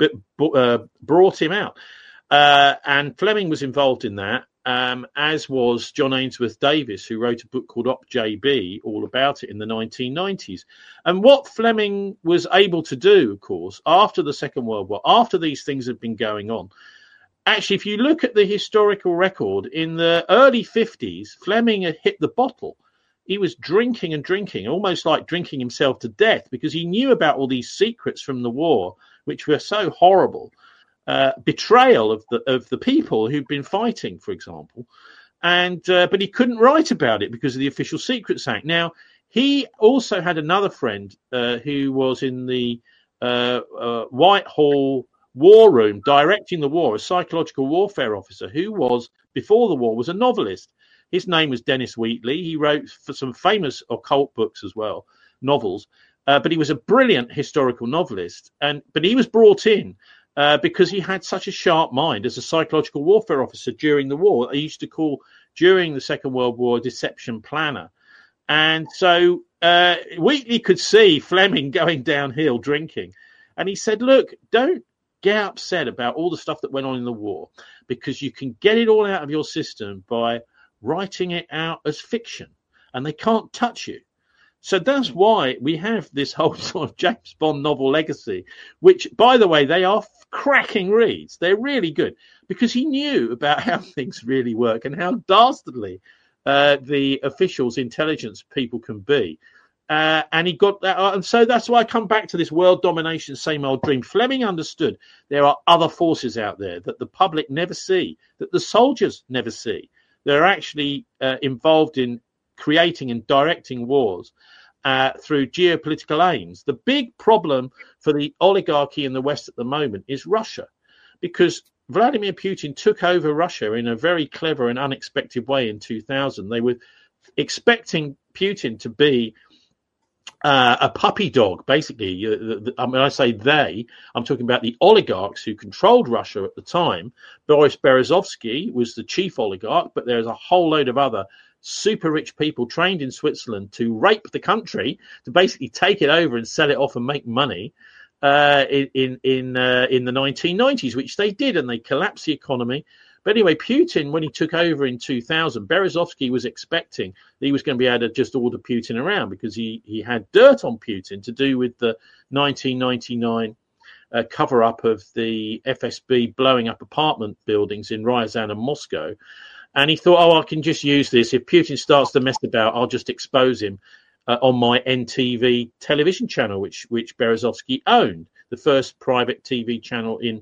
brought him out. And Fleming was involved in that, as was John Ainsworth Davis, who wrote a book called Op JB, all about it in the 1990s. And what Fleming was able to do, of course, after the Second World War, after these things had been going on, actually, if you look at the historical record, in the early 50s, Fleming had hit the bottle. He was drinking and drinking, almost like drinking himself to death, because he knew about all these secrets from the war, which were so horrible. Betrayal of the people who'd been fighting, for example. But he couldn't write about it because of the Official Secrets Act. Now, he also had another friend who was in the Whitehall War Room directing the war, a psychological warfare officer who was, before the war, was a novelist. His name was Dennis Wheatley. He wrote for some famous occult books as well, novels. But he was a brilliant historical novelist. But he was brought in because he had such a sharp mind as a psychological warfare officer during the war. They used to call, during the Second World War, deception planner. And so Wheatley could see Fleming going downhill drinking. And he said, look, don't get upset about all the stuff that went on in the war, because you can get it all out of your system by writing it out as fiction, and they can't touch you. So that's why we have this whole sort of James Bond novel legacy, which, by the way, they are cracking reads. They're really good, because he knew about how things really work and how dastardly the officials, intelligence people can be. And he got that. And so that's why I come back to this world domination, same old dream. Fleming understood there are other forces out there that the public never see, that the soldiers never see. They're actually involved in creating and directing wars through geopolitical aims. The big problem for the oligarchy in the West at the moment is Russia, because Vladimir Putin took over Russia in a very clever and unexpected way in 2000. They were expecting Putin to be a puppy dog, basically. When I say they, I'm talking about the oligarchs who controlled Russia at the time. Boris Berezovsky was the chief oligarch, but there's a whole load of other super rich people trained in Switzerland to rape the country, to basically take it over and sell it off and make money in the 1990s, which they did, and they collapsed the economy. But anyway, Putin, when he took over in 2000, Berezovsky was expecting that he was going to be able to just order Putin around, because he had dirt on Putin to do with the 1999 cover-up of the FSB blowing up apartment buildings in Ryazan and Moscow. And he thought, I can just use this. If Putin starts to mess about, I'll just expose him on my NTV television channel, which Berezovsky owned, the first private TV channel in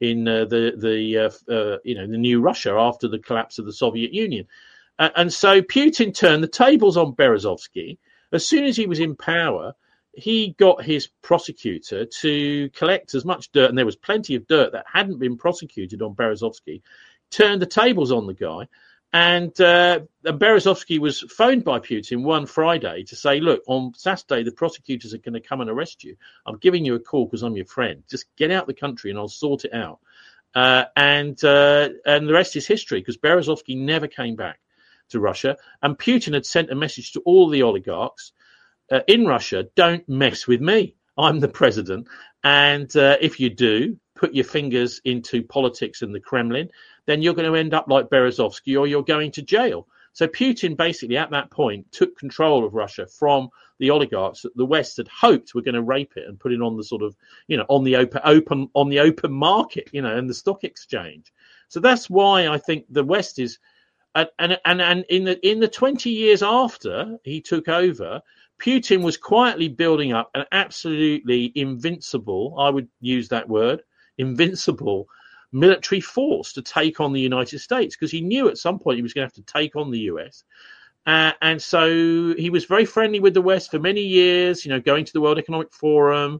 the new Russia after the collapse of the Soviet Union. And so Putin turned the tables on Berezovsky. As soon as he was in power, he got his prosecutor to collect as much dirt, and there was plenty of dirt that hadn't been prosecuted on Berezovsky, turned the tables on the guy. And Berezovsky was phoned by Putin one Friday to say, look, on Saturday, the prosecutors are going to come and arrest you. I'm giving you a call because I'm your friend. Just get out the country and I'll sort it out. And the rest is history, because Berezovsky never came back to Russia. And Putin had sent a message to all the oligarchs in Russia, don't mess with me. I'm the president. And if you do put your fingers into politics and the Kremlin, then you're going to end up like Berezovsky, or you're going to jail. So Putin basically at that point took control of Russia from the oligarchs that the West had hoped were going to rape it and put it on the sort of, on the open market, and the stock exchange. So that's why I think the West is, and in the 20 years after he took over, Putin was quietly building up an absolutely invincible, I would use that word, invincible military force to take on the United States, because he knew at some point he was going to have to take on the US. And so he was very friendly with the West for many years, going to the World Economic Forum,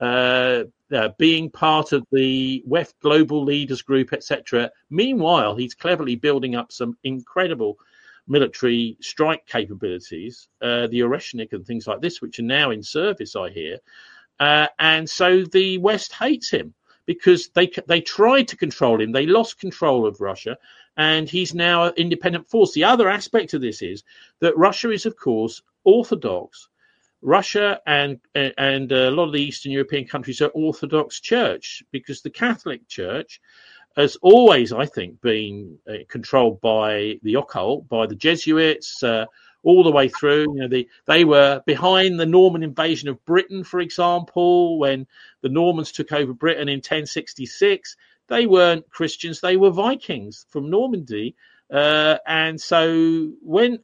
being part of the WEF Global Leaders Group, etc. Meanwhile, he's cleverly building up some incredible military strike capabilities, the Oreshnik and things like this, which are now in service, I hear. And so the West hates him, because they tried to control him. They lost control of Russia, and he's now an independent force. The other aspect of this is that Russia is, of course, Orthodox. Russia and a lot of the Eastern European countries are Orthodox Church, because the Catholic Church has always, I think, been controlled by the occult, by the Jesuits, all the way through. They were behind the Norman invasion of Britain, for example, when the Normans took over Britain in 1066. They weren't Christians; they were Vikings from Normandy. And so what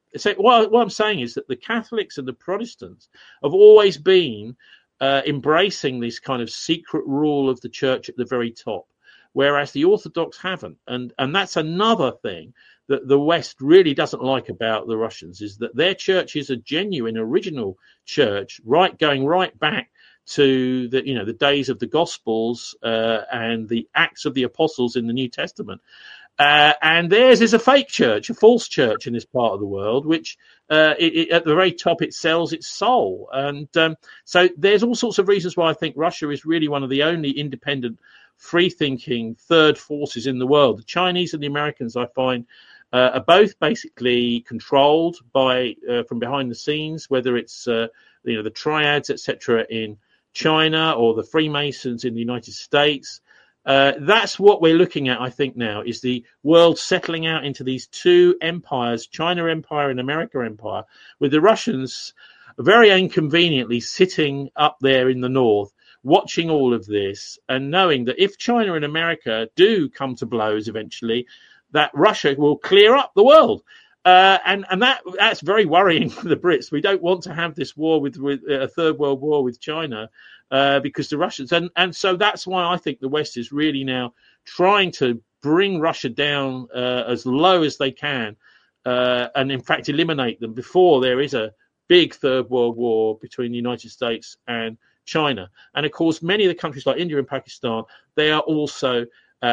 I'm saying is that the Catholics and the Protestants have always been embracing this kind of secret rule of the church at the very top, whereas the Orthodox haven't. And that's another thing that the West really doesn't like about the Russians, is that their church is a genuine, original church, going right back to the days of the Gospels and the Acts of the Apostles in the New Testament. And theirs is a fake church, a false church in this part of the world, which at the very top, it sells its soul. And so there's all sorts of reasons why I think Russia is really one of the only independent, free-thinking third forces in the world. The Chinese and the Americans, I find, are both basically controlled by from behind the scenes, whether it's the triads, etc., in China, or the Freemasons in the United States. That's what we're looking at, I think, now, is the world settling out into these two empires, China Empire and America Empire, with the Russians very inconveniently sitting up there in the north, watching all of this and knowing that if China and America do come to blows eventually, that Russia will clear up the world. And that's very worrying for the Brits. We don't want to have this war with a third world war with China, because the Russians, and so that's why I think the West is really now trying to bring Russia down as low as they can, and in fact eliminate them before there is a big third world war between the United States and China. And of course, many of the countries like India and Pakistan, they are also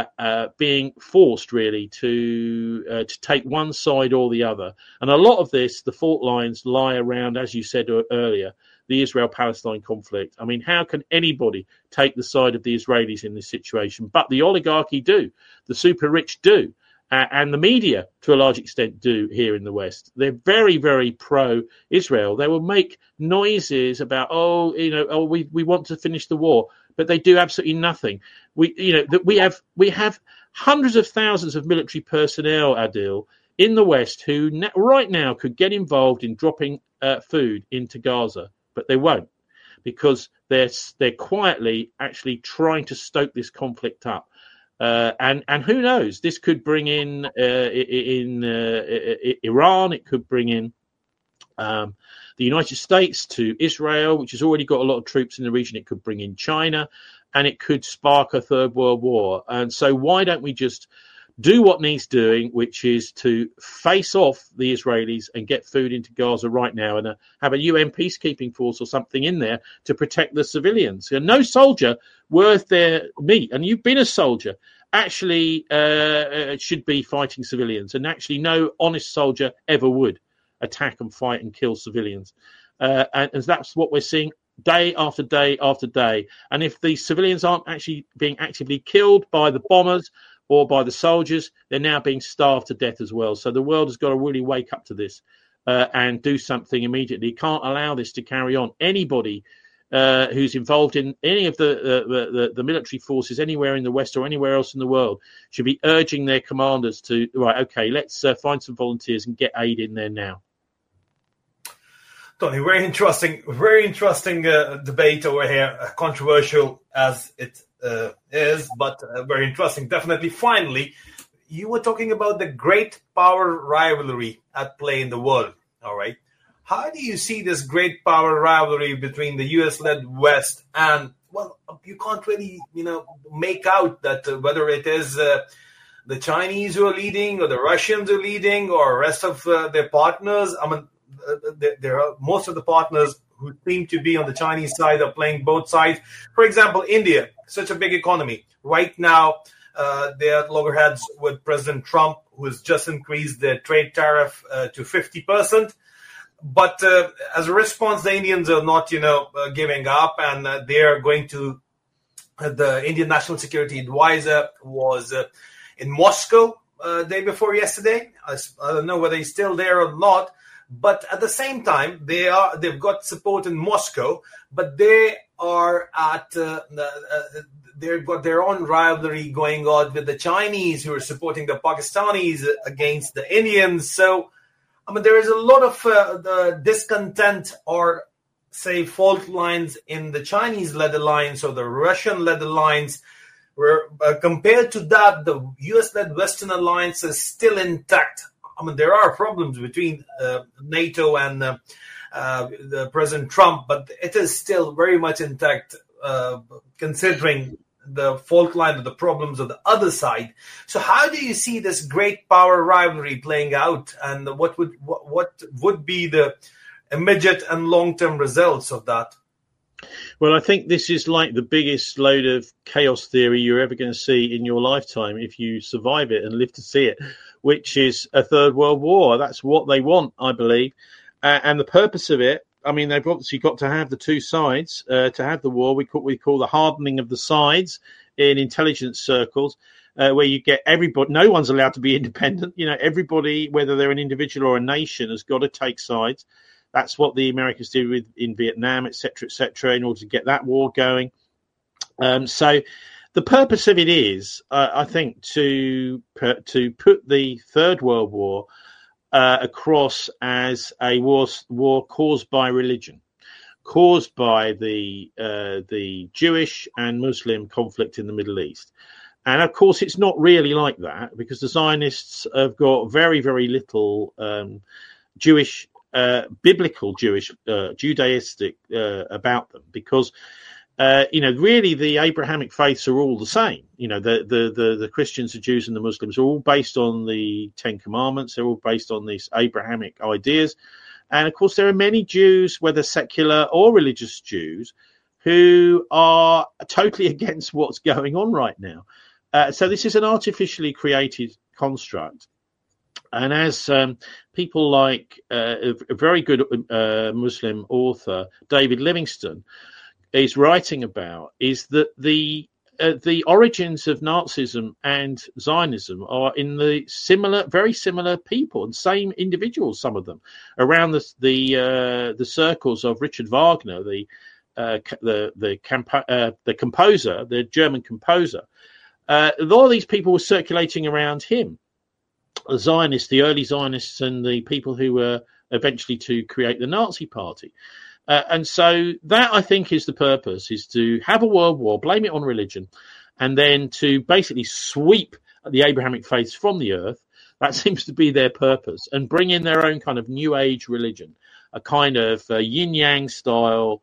being forced really to take one side or the other. And a lot of this, the fault lines lie around, as you said earlier, the Israel-Palestine conflict. I mean, how can anybody take the side of the Israelis in this situation? But the oligarchy do, the super rich do, and the media, to a large extent, do here in the West. They're very, very pro-Israel. They will make noises about, we want to finish the war, but they do absolutely nothing. We have hundreds of thousands of military personnel, Adil, in the West who right now could get involved in dropping food into Gaza, but they won't, because they're quietly actually trying to stoke this conflict up. And who knows? This could bring in Iran. It could bring in the United States to Israel, which has already got a lot of troops in the region. It could bring in China, and it could spark a third world war. And so why don't we just do what needs doing, which is to face off the Israelis and get food into Gaza right now, and have a UN peacekeeping force or something in there to protect the civilians. And no soldier worth their meat, and you've been a soldier, actually should be fighting civilians. And actually no honest soldier ever would attack and fight and kill civilians. And that's what we're seeing day after day after day. And if the civilians aren't actually being actively killed by the bombers or by the soldiers, they're now being starved to death as well. So the world has got to really wake up to this and do something immediately. Can't allow this to carry on. Anybody who's involved in any of the military forces anywhere in the West or anywhere else in the world should be urging their commanders to, right, okay, let's find some volunteers and get aid in there now. Tony, very interesting debate over here, controversial as it is, but very interesting, definitely. Finally, you were talking about the great power rivalry at play in the world, all right? How do you see this great power rivalry between the US-led West and, well, you can't really, make out that whether it is the Chinese who are leading or the Russians who are leading or the rest of their partners. I mean, there are most of the partners who seem to be on the Chinese side are playing both sides. For example, India, such a big economy. Right now, they are at loggerheads with President Trump, who has just increased the trade tariff to 50%. But as a response, the Indians are not, giving up, and they are going to. The Indian National Security Advisor was in Moscow day before yesterday. I don't know whether he's still there or not. But at the same time, they've got support in Moscow, but they are at they've got their own rivalry going on with the Chinese, who are supporting the Pakistanis against the Indians. So, I mean, there is a lot of the discontent or, say, fault lines in the Chinese-led alliance or the Russian-led alliance, where compared to that, the US-led Western alliance is still intact. I mean, there are problems between NATO and the President Trump, but it is still very much intact, considering the fault line of the problems of the other side. So how do you see this great power rivalry playing out, and what would be the immediate and long-term results of that? Well, I think this is like the biggest load of chaos theory you're ever going to see in your lifetime if you survive it and live to see it, which is a third world war. That's what they want, I believe. And the purpose of it, I mean, they've obviously got to have the two sides to have the war. We call the hardening of the sides in intelligence circles, where you get everybody. No one's allowed to be independent. Everybody, whether they're an individual or a nation, has got to take sides. That's what the Americans did in Vietnam, et cetera, in order to get that war going. So the purpose of it is, I think, to put the Third World War across as a war caused by religion, caused by the Jewish and Muslim conflict in the Middle East. And of course, it's not really like that, because the Zionists have got very, very little Jewish. Biblical Jewish, Judaistic about them, because really the Abrahamic faiths are all the same. The Christians, the Jews, and the Muslims are all based on the Ten Commandments. They're all based on these Abrahamic ideas, and of course there are many Jews, whether secular or religious Jews, who are totally against what's going on right now. So this is an artificially created construct. And as people like a very good Muslim author, David Livingstone, is writing about, is that the origins of Nazism and Zionism are in the very similar people and same individuals. Some of them around the circles of Richard Wagner, the composer, the German composer. A lot of these people were circulating around him. The Zionists, the early Zionists, and the people who were eventually to create the Nazi Party. And so that, I think, is the purpose, is to have a world war, blame it on religion, and then to basically sweep the Abrahamic faiths from the earth. That seems to be their purpose, and bring in their own kind of New Age religion, a kind of yin-yang style,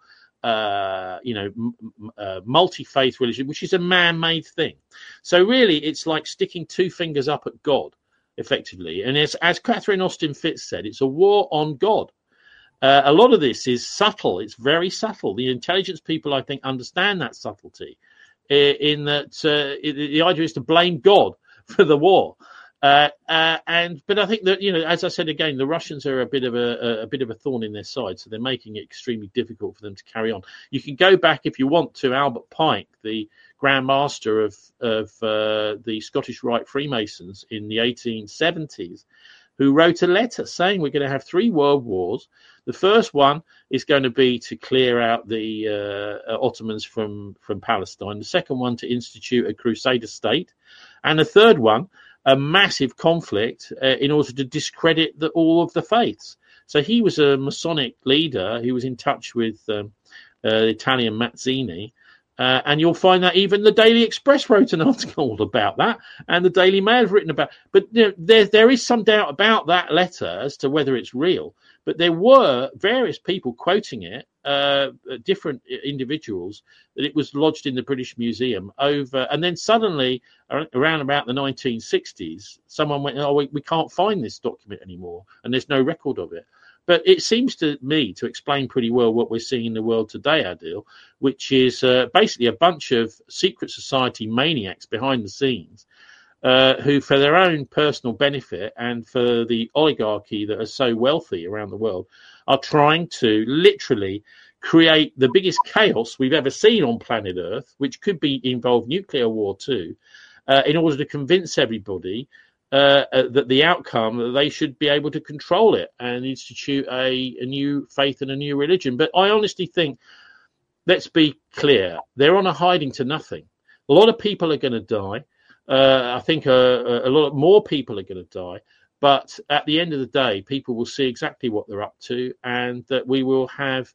multi-faith religion, which is a man-made thing. So really, it's like sticking two fingers up at God, effectively. And as Catherine Austin Fitts said, it's a war on God. A lot of this is subtle. It's very subtle. The intelligence people, I think, understand that subtlety, in that the idea is to blame God for the war. But I think that, as I said again, the Russians are a bit of a thorn in their side, so they're making it extremely difficult for them to carry on. You can go back, if you want, to Albert Pike, the Grand Master of the Scottish Rite Freemasons in the 1870s, who wrote a letter saying we're going to have 3 world wars. The first one is going to be to clear out the Ottomans from Palestine. The second one to institute a Crusader state, and the third one, a massive conflict in order to discredit all of the faiths. So he was a Masonic leader. He was in touch with Italian Mazzini. And you'll find that even the Daily Express wrote an article about that, and the Daily Mail have written about it. But there is some doubt about that letter as to whether it's real. But there were various people quoting it, different individuals, that it was lodged in the British Museum and then suddenly, around about the 1960s, someone went, we can't find this document anymore, and there's no record of it. But it seems to me to explain pretty well what we're seeing in the world today, Adil, which is basically a bunch of secret society maniacs behind the scenes, who, for their own personal benefit and for the oligarchy that are so wealthy around the world, are trying to literally create the biggest chaos we've ever seen on planet Earth, which could involve nuclear war too, in order to convince everybody that the outcome, that they should be able to control it and institute a new faith and a new religion. But I honestly think, let's be clear, they're on a hiding to nothing. A lot of people are going to die. I think a lot more people are going to die. But at the end of the day, people will see exactly what they're up to, and that we will have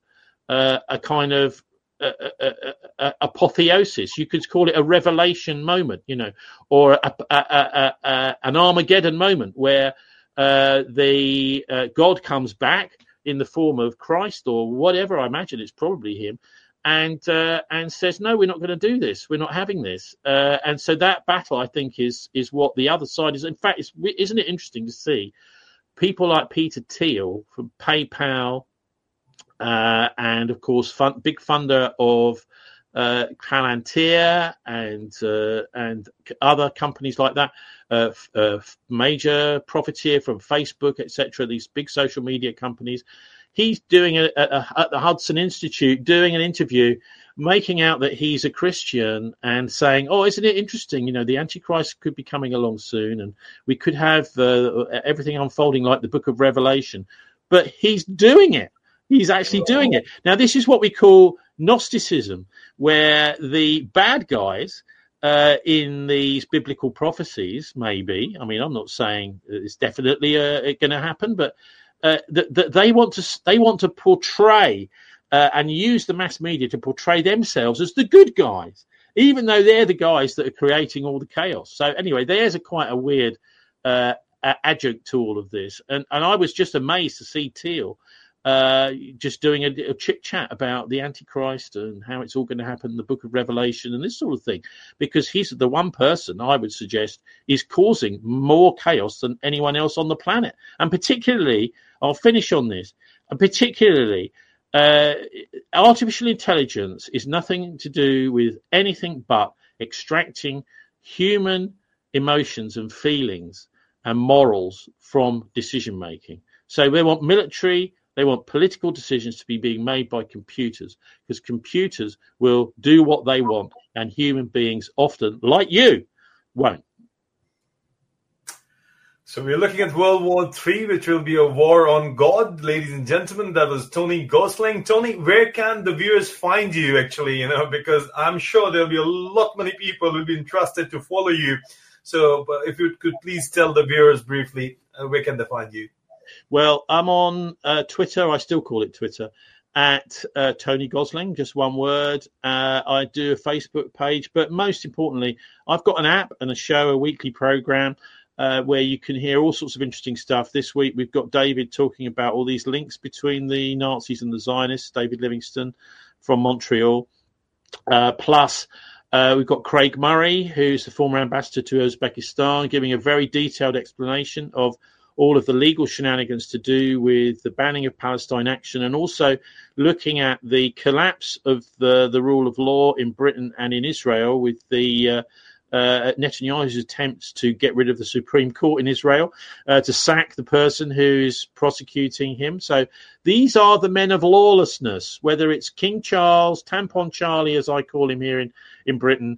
a kind of apotheosis. You could call it a revelation moment, or an Armageddon moment, where the God comes back in the form of Christ or whatever. I imagine it's probably him, and says, no, we're not going to do this. We're not having this. And so that battle, I think, is what the other side is. In fact, isn't it interesting to see people like Peter Thiel from PayPal, and of course, big funder of Palantir and other companies like that, major profiteer from Facebook, etc. These big social media companies. He's doing at the Hudson Institute, doing an interview, making out that he's a Christian and saying, "Oh, isn't it interesting? The Antichrist could be coming along soon, and we could have everything unfolding like the Book of Revelation." But he's doing it. He's actually doing it. Now, this is what we call Gnosticism, where the bad guys in these biblical prophecies, maybe, I mean, I'm not saying it's definitely going to happen, but that they want to portray and use the mass media to portray themselves as the good guys, even though they're the guys that are creating all the chaos. So anyway, there's quite a weird adjunct to all of this. And I was just amazed to see Thiel just doing a chit chat about the Antichrist and how it's all going to happen in the Book of Revelation and this sort of thing, because he's the one person I would suggest is causing more chaos than anyone else on the planet. And particularly, I'll finish on this, and particularly artificial intelligence is nothing to do with anything but extracting human emotions and feelings and morals from decision making. So they want they want political decisions to be being made by computers, because computers will do what they want, and human beings often, like you, won't. So we're looking at World War III, which will be a war on God. Ladies and gentlemen, that was Tony Gosling. Tony, where can the viewers find you, actually? Because I'm sure there'll be a lot many people who'll be interested to follow you. So if you could please tell the viewers briefly, where can they find you? Well, I'm on Twitter. I still call it Twitter. at Tony Gosling, just one word. I do a Facebook page, but most importantly, I've got an app and a show, a weekly program where you can hear all sorts of interesting stuff. This week, we've got David talking about all these links between the Nazis and the Zionists, David Livingston from Montreal. Plus, we've got Craig Murray, who's the former ambassador to Uzbekistan, giving a very detailed explanation of all of the legal shenanigans to do with the banning of Palestine Action, and also looking at the collapse of the rule of law in Britain and in Israel with the Netanyahu's attempts to get rid of the Supreme Court in Israel, to sack the person who is prosecuting him. So these are the men of lawlessness, whether it's King Charles, Tampon Charlie, as I call him here in Britain,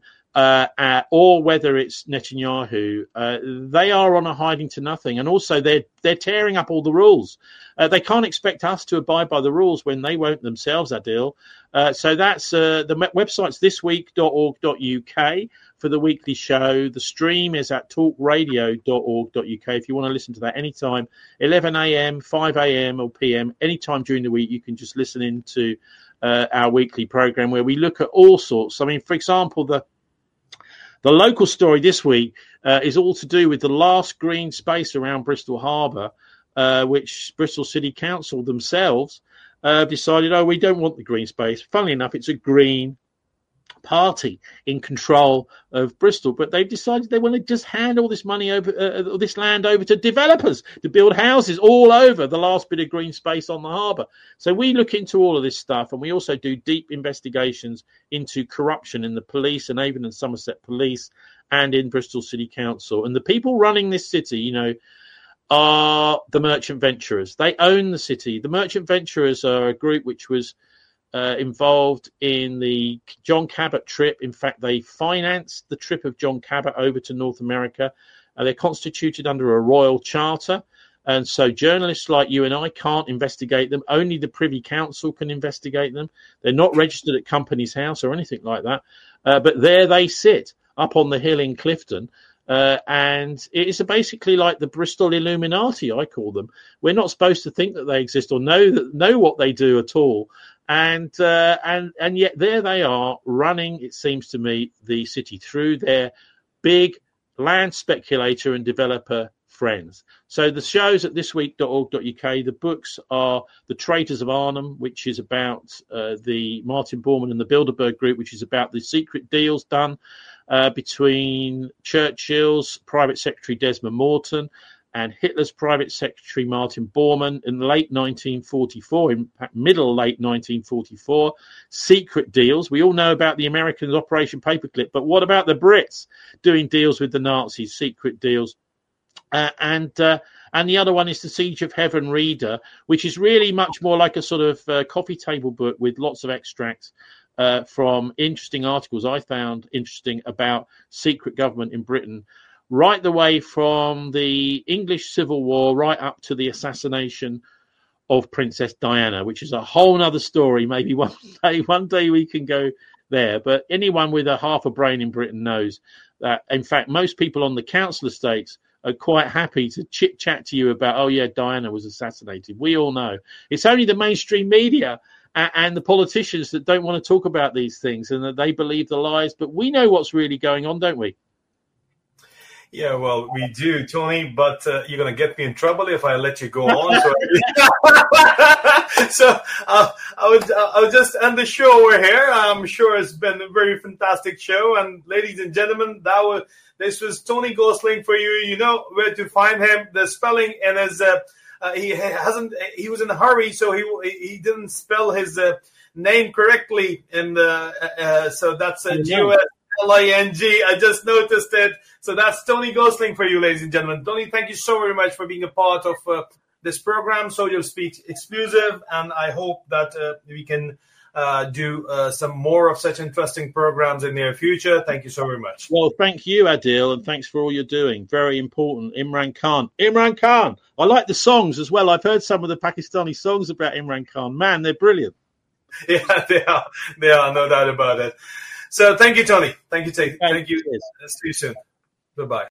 or whether it's Netanyahu. They are on a hiding to nothing, and also they're tearing up all the rules. They can't expect us to abide by the rules when they won't themselves, Adil. So that's the website's thisweek.org.uk for the weekly show. The stream is at talkradio.org.uk if you want to listen to that anytime, 11 a.m., 5 a.m. or p.m. Anytime during the week, you can just listen in to our weekly program where we look at all sorts. I mean, for example, the local story this week is all to do with the last green space around Bristol Harbour, which Bristol City Council themselves decided, we don't want the green space. Funnily enough, it's a Green Party in control of Bristol, but they've decided they want to just hand all this money over, this land over to developers to build houses all over the last bit of green space on the harbour. So we look into all of this stuff, and we also do deep investigations into corruption in the police and Avon and Somerset Police and in Bristol City Council. And the people running this city, are the Merchant Venturers. They own the city. The Merchant Venturers are a group which was involved in the John Cabot trip. In fact, they financed the trip of John Cabot over to North America. They're constituted under a royal charter. And so journalists like you and I can't investigate them. Only the Privy Council can investigate them. They're not registered at Companies House or anything like that. But there they sit up on the hill in Clifton. And it's basically like the Bristol Illuminati, I call them. We're not supposed to think that they exist or know what they do at all. And yet there they are running, it seems to me, the city through their big land speculator and developer friends. So the shows at thisweek.org.uk, the books are The Traitors of Arnhem, which is about the Martin Bormann and the Bilderberg Group, which is about the secret deals done between Churchill's private secretary Desmond Morton and Hitler's private secretary Martin Bormann in late 1944, in fact, late 1944, secret deals. We all know about the Americans' Operation Paperclip, but what about the Brits doing deals with the Nazis, secret deals? And the other one is The Siege of Heaven Reader, which is really much more like a sort of coffee table book with lots of extracts from interesting articles I found interesting about secret government in Britain, right the way from the English Civil War right up to the assassination of Princess Diana, which is a whole other story. Maybe one day we can go there. But anyone with a half a brain in Britain knows that, in fact, most people on the council estates are quite happy to chit-chat to you about, Diana was assassinated. We all know. It's only the mainstream media and the politicians that don't want to talk about these things and that they believe the lies. But we know what's really going on, don't we? Yeah, well, we do, Tony, but you're going to get me in trouble if I let you go on. So I would just end the show over here. I'm sure it's been a very fantastic show. And ladies and gentlemen, this was Tony Gosling for you. You know where to find him. The spelling and his he was in a hurry, so he didn't spell his name correctly. And so that's G-O-S-L-I-N-G. I just noticed it. So that's Tony Gosling for you, ladies and gentlemen. Tony, thank you so very much for being a part of this program, Soldier Speaks exclusive, and I hope that we can do some more of such interesting programs in the near future. Thank you so very much. Well, thank you, Adil, and thanks for all you're doing. Very important. Imran Khan. I like the songs as well. I've heard some of the Pakistani songs about Imran Khan. Man, they're brilliant. Yeah, they are, no doubt about it. So thank you, Tony. Thank you. See you soon. Goodbye.